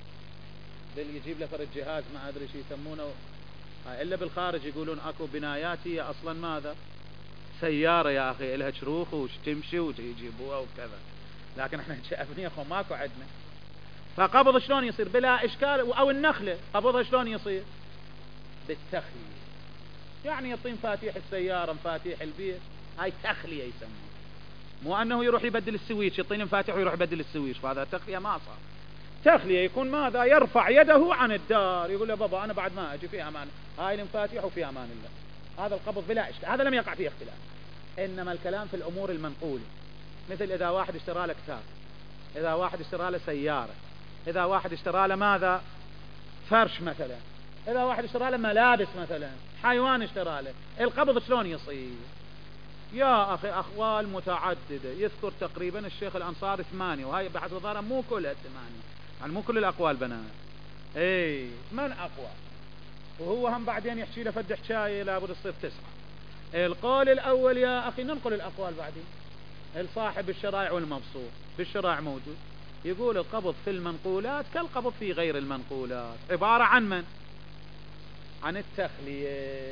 بل يجيب له فرد جهاز ما أدري شو يسمونه، إلا بالخارج يقولون أكو بنايات هي أصلا ماذا؟ سيارة يا أخي إلها شروخ وتمشي وتجيبوها وكذا، لكن احنا أبنية أخو ماكو عندنا. فقبض شلون يصير بلا إشكال؟ أو النخلة قبضها شلون يصير؟ بالتخلية، يعني يعطي مفاتيح السيارة مفاتيح البيت، هاي تخلية يسمونه، مو أنه يروح يبدل السويتش يعطيني مفاتيح ويروح يبدل السويتش، فهذا تخلية ما صار. تخلية يكون ماذا؟ يرفع يده عن الدار، يقول له بابا أنا بعد ما أجي في أمان، هاي المفاتيح وفي أمان الله. هذا القبض بلا إشكال، هذا لم يقع فيه اختلاف. إنما الكلام في الأمور المنقولة، مثل إذا واحد اشترى له كتاب، إذا واحد اشترى له سيارة، إذا واحد اشترى له ماذا؟ فرش مثلا، إذا واحد اشترى له ملابس مثلا، حيوان اشترى له، القبض شلون يصير؟ يا أخي أقوال متعددة، يذكر تقريبا الشيخ الأنصاري ثمانية، وهي بحث الظاهر مو كلها ثمانية، يعني مو كل الأقوال بنات، اي من أقوى، وهو هم بعدين يحكي له فد حكاية لابد تصير تسعة. القول الأول يا أخي ننقل الأقوال بعدين، الصاحب الشرائع والمبسوط بالشرائع موجود، يقول القبض في المنقولات كالقبض في غير المنقولات، عبارة عن من؟ عن التخلية.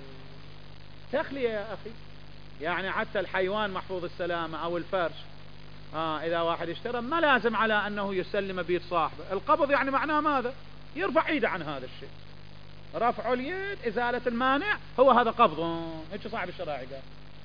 تخلية يا أخي، يعني حتى الحيوان محفوظ السلامة أو الفرش، آه إذا واحد اشترى ما لازم على أنه يسلم بيد صاحبه. القبض يعني معناه ماذا؟ يرفع ايده عن هذا الشيء، رفع اليد إزالة المانع، هو هذا قبض. هيك صاحب الشرائع قال.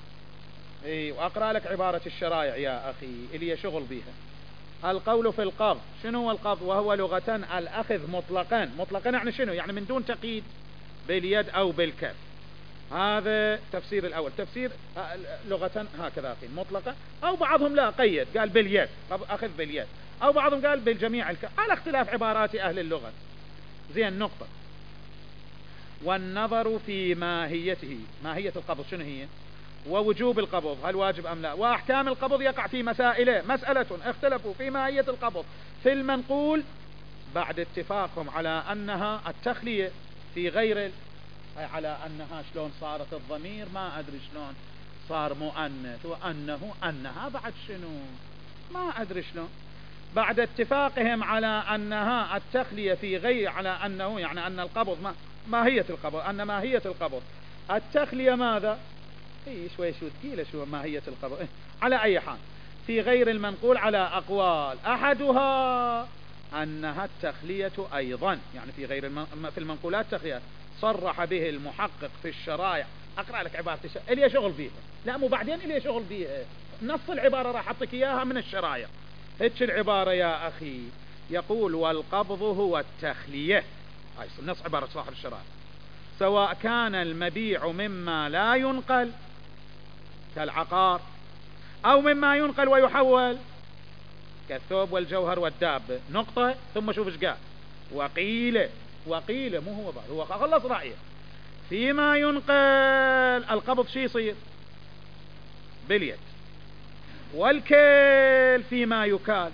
اي وأقرأ لك عبارة الشرائع يا أخي اللي شغل بيها. القول في القبض، شنو هو القبض؟ وهو لغة الأخذ مطلقا. مطلقا يعني شنو؟ يعني من دون تقييد باليد أو بالكف. هذا تفسير الأول. تفسير لغة هكذا أخي مطلقة، أو بعضهم لا قيد قال باليد، أخذ باليد، أو بعضهم قال بالجميع الكف، على اختلاف عبارات أهل اللغة. زين نقطة. والنظر في ماهيته، ماهية القبض شنو هي؟ ووجوب القبض هل واجب أم لا؟ وأحكام القبض يقع في مسائل. مسألة اختلفوا في ماهية القبض في المنقول بعد اتفاقهم على أنها التخلية في غير، على أنها شلون صارت الضمير ما أدري شلون صار مؤنث، وأنه أنها بعد شنو ما أدري شلون، بعد اتفاقهم على أنها التخلية في غير، على أنه يعني أن القبض ما ماهية القبض، أن ماهية القبض التخلية ماذا؟ إيه شوي شو ثقيلة شو ماهية القبض. إيه؟ على أي حال في غير المنقول على أقوال، أحدها أنها التخلية أيضا، يعني في غير الم... في المنقولات تخلية صرح به المحقق في الشرائع. أقرأ لك عبارة الش... اللي شغل بيها، لا مو بعدين اللي شغل بيها، نص العبارة راح أعطيك إياها من الشرائع. هيك العبارة يا أخي، يقول والقبض هو التخلية، هاي نص عبارة صاحب الشرائع. سواء كان المبيع مما لا ينقل كالعقار أو مما ينقل ويحول كالثوب والجوهر والدابة. نقطة. ثم شوف ايش قال: وقيل وقيل مو هو بعد، هو خلص رأيه. فيما ينقل القبض شي يصير باليد، والكيل فيما يكال،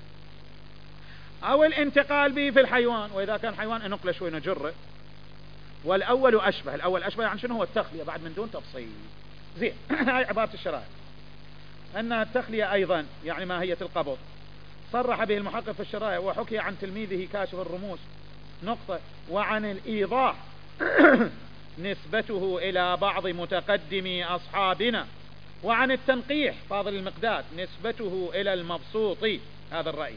أو الانتقال به في الحيوان، وإذا كان حيوان انقله شوي نجره. والأول أشبه. الأول أشبه يعني شنو هو؟ التخلية بعد من دون تفصيل. زين. هاي عبارة الشرائع أنها التخلية أيضا يعني ماهية القبض صرح به المحقق في الشرائع، وحكي عن تلميذه كاشف الرموز. نقطة. وعن الإيضاح نسبته إلى بعض متقدمي أصحابنا، وعن التنقيح فاضل المقداد نسبته إلى المبسوط. هذا الرأي.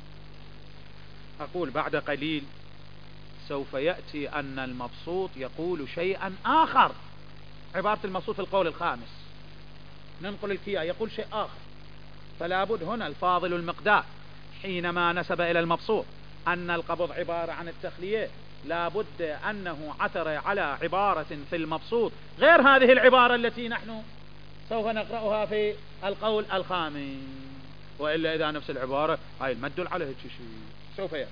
أقول بعد قليل سوف يأتي أن المبسوط يقول شيئا آخر. عبارة المبسوط في القول الخامس ننقل الكيا يقول شيء آخر، فلا بد هنا الفاضل المقدار حينما نسب إلى المبسوط أن القبض عبارة عن التخلية لا بد أنه عثر على عبارة في المبسوط غير هذه العبارة التي نحن سوف نقرأها في القول الخامس، وإلا إذا نفس العبارة هاي ما تدل على هيك شيء سوف يأتي.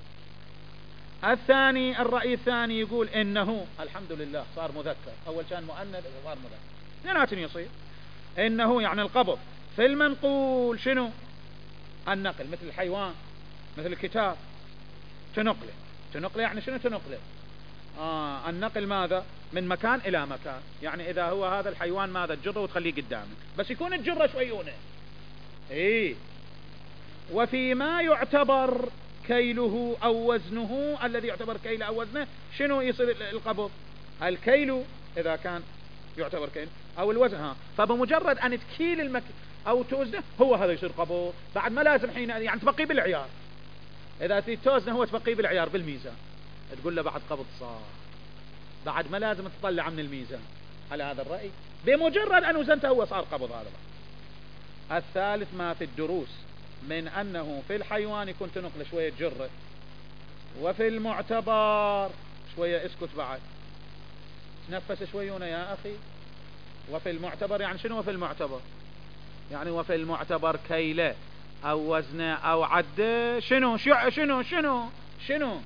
الثاني الرأي الثاني يقول إنه الحمد لله صار مذكر، أول كان مؤنث صار مذكر، اثنيناتهم يصير. إنه يعني القبض في المنقول شنو؟ النقل، مثل الحيوان مثل الكتاب تنقله. تنقله يعني شنو تنقله؟ آه النقل ماذا؟ من مكان إلى مكان. يعني إذا هو هذا الحيوان ماذا تجره وتخليه قدامك، بس يكون تجره شويونه. إيه. وفيما يعتبر كيله أو وزنه، الذي يعتبر كيله أو وزنه شنو يصير القبض؟ الكيل إذا كان يعتبر كيل أو الوزن. ها فبمجرد أن تكيل المك أو توزنه هو هذا يصير قبض. بعد ما لازم حين يعني تبقي بالعيار، إذا توزنه هو تبقي بالعيار بالميزان تقول له بعد قبض صار، بعد ما لازم تطلع من الميزان. على هذا الرأي بمجرد أن وزنته هو صار قبض. هذا بقى. الثالث ما في الدروس من أنه في الحيوان يكون تنقل شوية جرة، وفي المعتبر شوية اسكت بعد تنفس شويونه يا أخي. وفي المعتبر يعني شنو؟ وفي المعتبر يعني وفي المعتبر كيله أو وزنه أو عده شنو شنو شنو شنو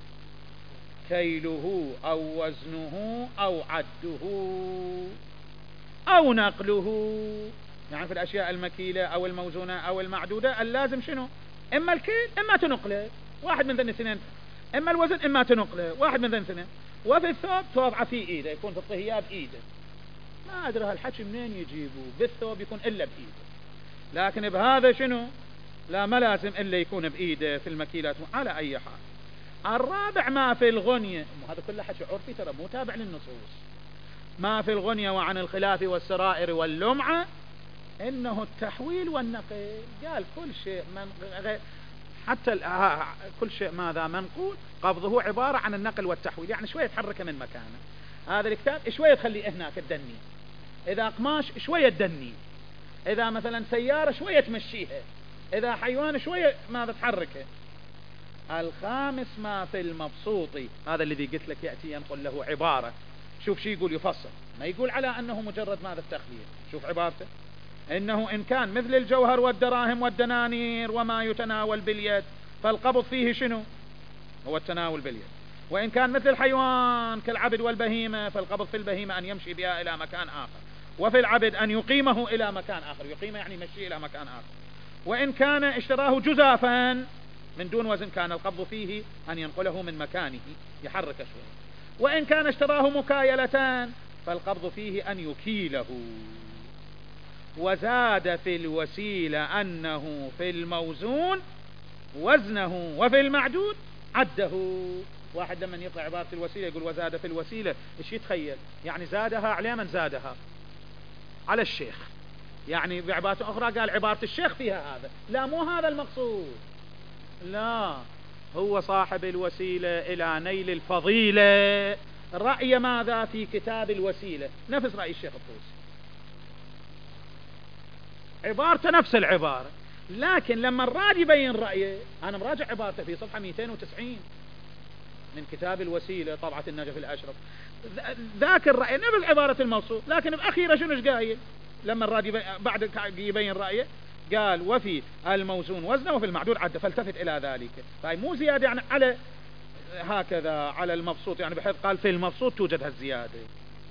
كيله أو وزنه أو عده أو نقله. يعني في الأشياء المكيلة أو الموزونة أو المعدودة اللازم شنو؟ إما الكيل إما تنقله، واحد من ذن الاثنين. إما الوزن إما تنقله، واحد من ذن الاثنين. وفي الثوب توضعه في إيده، يكون في الطهياب إيده. ما أدري هالحكي منين يجيبه، بالثوب يكون إلا بإيده، لكن بهذا شنو؟ لا ما لازم إلا يكون بإيده في المكيلات. على أي حال. الرابع ما في الغنية، هذا كله حكي عرفي ترى مو تابع للنصوص. ما في الغنية وعن الخلاف والسرائر واللمعة إنه التحويل والنقل. قال كل شيء من غير حتى كل شيء ماذا منقول قبضه عبارة عن النقل والتحويل، يعني شوية تحركه من مكانه. هذا الكتاب شوية تخليه هناك تدني، إذا قماش شوية تدني، إذا مثلا سيارة شوية تمشيها، إذا حيوان شوية ماذا تحركه. الخامس ما في المبسوط، هذا الذي قلت لك يأتي ينقل له عبارة. شوف شي يقول يفصل، ما يقول على أنه مجرد ماذا التخلية. شوف عبارته: إنه إن كان مثل الجوهر والدراهم والدنانير وما يتناول باليد فالقبض فيه شنو؟ هو التناول باليد. وإن كان مثل الحيوان كالعبد والبهيمة فالقبض في البهيمة أن يمشي بها إلى مكان آخر، وفي العبد أن يقيمه إلى مكان آخر. يقيمه يعني يمشي إلى مكان آخر. وإن كان اشتراه جزافا من دون وزن كان القبض فيه أن ينقله من مكانه يحرك شوية. وإن كان اشتراه مكايلتان فالقبض فيه أن يكيله. وزاد في الوسيلة أنه في الموزون وزنه وفي المعدود عده. واحد لما يقرأ عبارة الوسيلة يقول وزاد في الوسيلة، ايش يتخيل؟ يعني زادها على من زادها؟ على الشيخ. يعني بعبارة أخرى قال عبارة الشيخ فيها هذا. لا مو هذا المقصود، لا هو صاحب الوسيلة إلى نيل الفضيلة رأي ماذا في كتاب الوسيلة نفس رأي الشيخ الطوسي، عبارته نفس العبارة. لكن لما الراد يبين رأيه، أنا مراجع عبارته في صفحة مئتين وتسعين، من كتاب الوسيلة طبعة النجف الأشرف، ذاك الرأي نفس عبارة الموصول، لكن بأخيرا شنو قايل لما الراد بعد يبين رأيه؟ قال وفي الموزون وزنه وفي المعدود عد، فالتفت إلى ذلك. فهي مو زيادة يعني على هكذا على المبسوط، يعني بحيث قال في المبسوط توجد هالزيادة.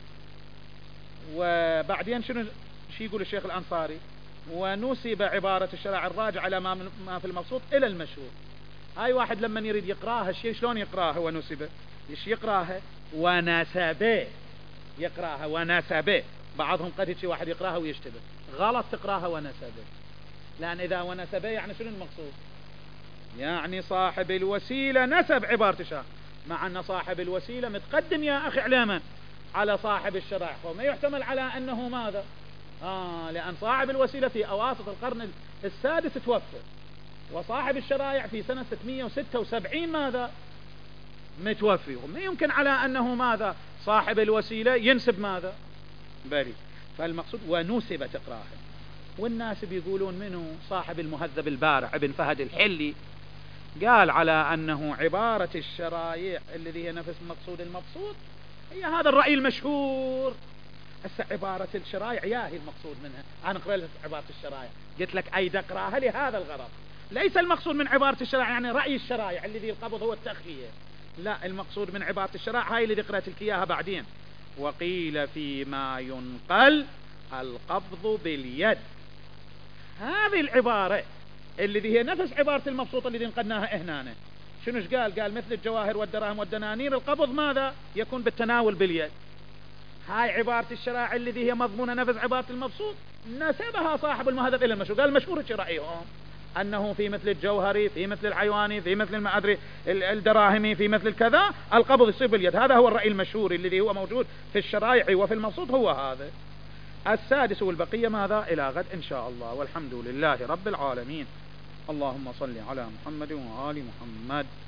وبعدين شنو شي يقول الشيخ الأنصاري؟ ونسب عبارة الشرائع الراجع على ما في المبسوط إلى المشهور. هاي واحد لما يريد يقراها الشيء شلون يقراها؟ ونسبه ايش يقراها؟ ونسبه، يقراها ونسبه. بعضهم قد يجي واحد يقراها ويشتبه، غلط تقراها ونسبه، لأن إذا ونسبه يعني شنو المقصود؟ يعني صاحب الوسيلة نسب عبارة الشرائع، مع أن صاحب الوسيلة متقدم يا أخي علما على صاحب الشرائع، فما يحتمل على أنه ماذا؟ آه لأن صاحب الوسيلة في أواسط القرن السادس توفى، وصاحب الشرائع في سنة ستمائة وستة وسبعين ماذا؟ متوفي. وما يمكن على أنه ماذا؟ صاحب الوسيلة ينسب ماذا؟ بلي. فالمقصود ونسب تقراها. والناس بيقولون منه صاحب المهذب البارع ابن فهد الحلي قال على أنه عبارة الشرائع الذي هي نفس مقصود المبسوط هي هذا الرأي المشهور. هسه عبارة الشرائع يا هي المقصود منها، أنا أقرأ لك عبارة الشرائع قلت لك أي دقراها لهذا الغرض، ليس المقصود من عبارة الشرائع يعني رأي الشرائع الذي القبض هو التأخير، لا، المقصود من عبارة الشرائع هاي اللي قرأت لك إياها بعدين. وقيل فيما ينقل القبض باليد، هذه العبارة اللي هي نفس عبارة المبسوط اللي نقلناها هنا. شنوش قال؟ قال مثل الجواهر والدراهم والدنانير القبض ماذا؟ يكون بالتناول باليد. هاي عبارة الشرائع الذي هي مضمونة نفس عبارة المبسوط نسبها صاحب المهذب إلى المشهور. قال المشهور ايش رأيهم؟ أنه في مثل الجوهري، في مثل الحيواني، في مثل ما أدري الدراهمي، في مثل كذا القبض يصيب باليد. هذا هو الرأي المشهور الذي هو موجود في الشرائع وفي المبسوط، هو هذا. السادس والبقية ماذا؟ إلى غد إن شاء الله، والحمد لله رب العالمين. اللهم صل على محمد وآل محمد.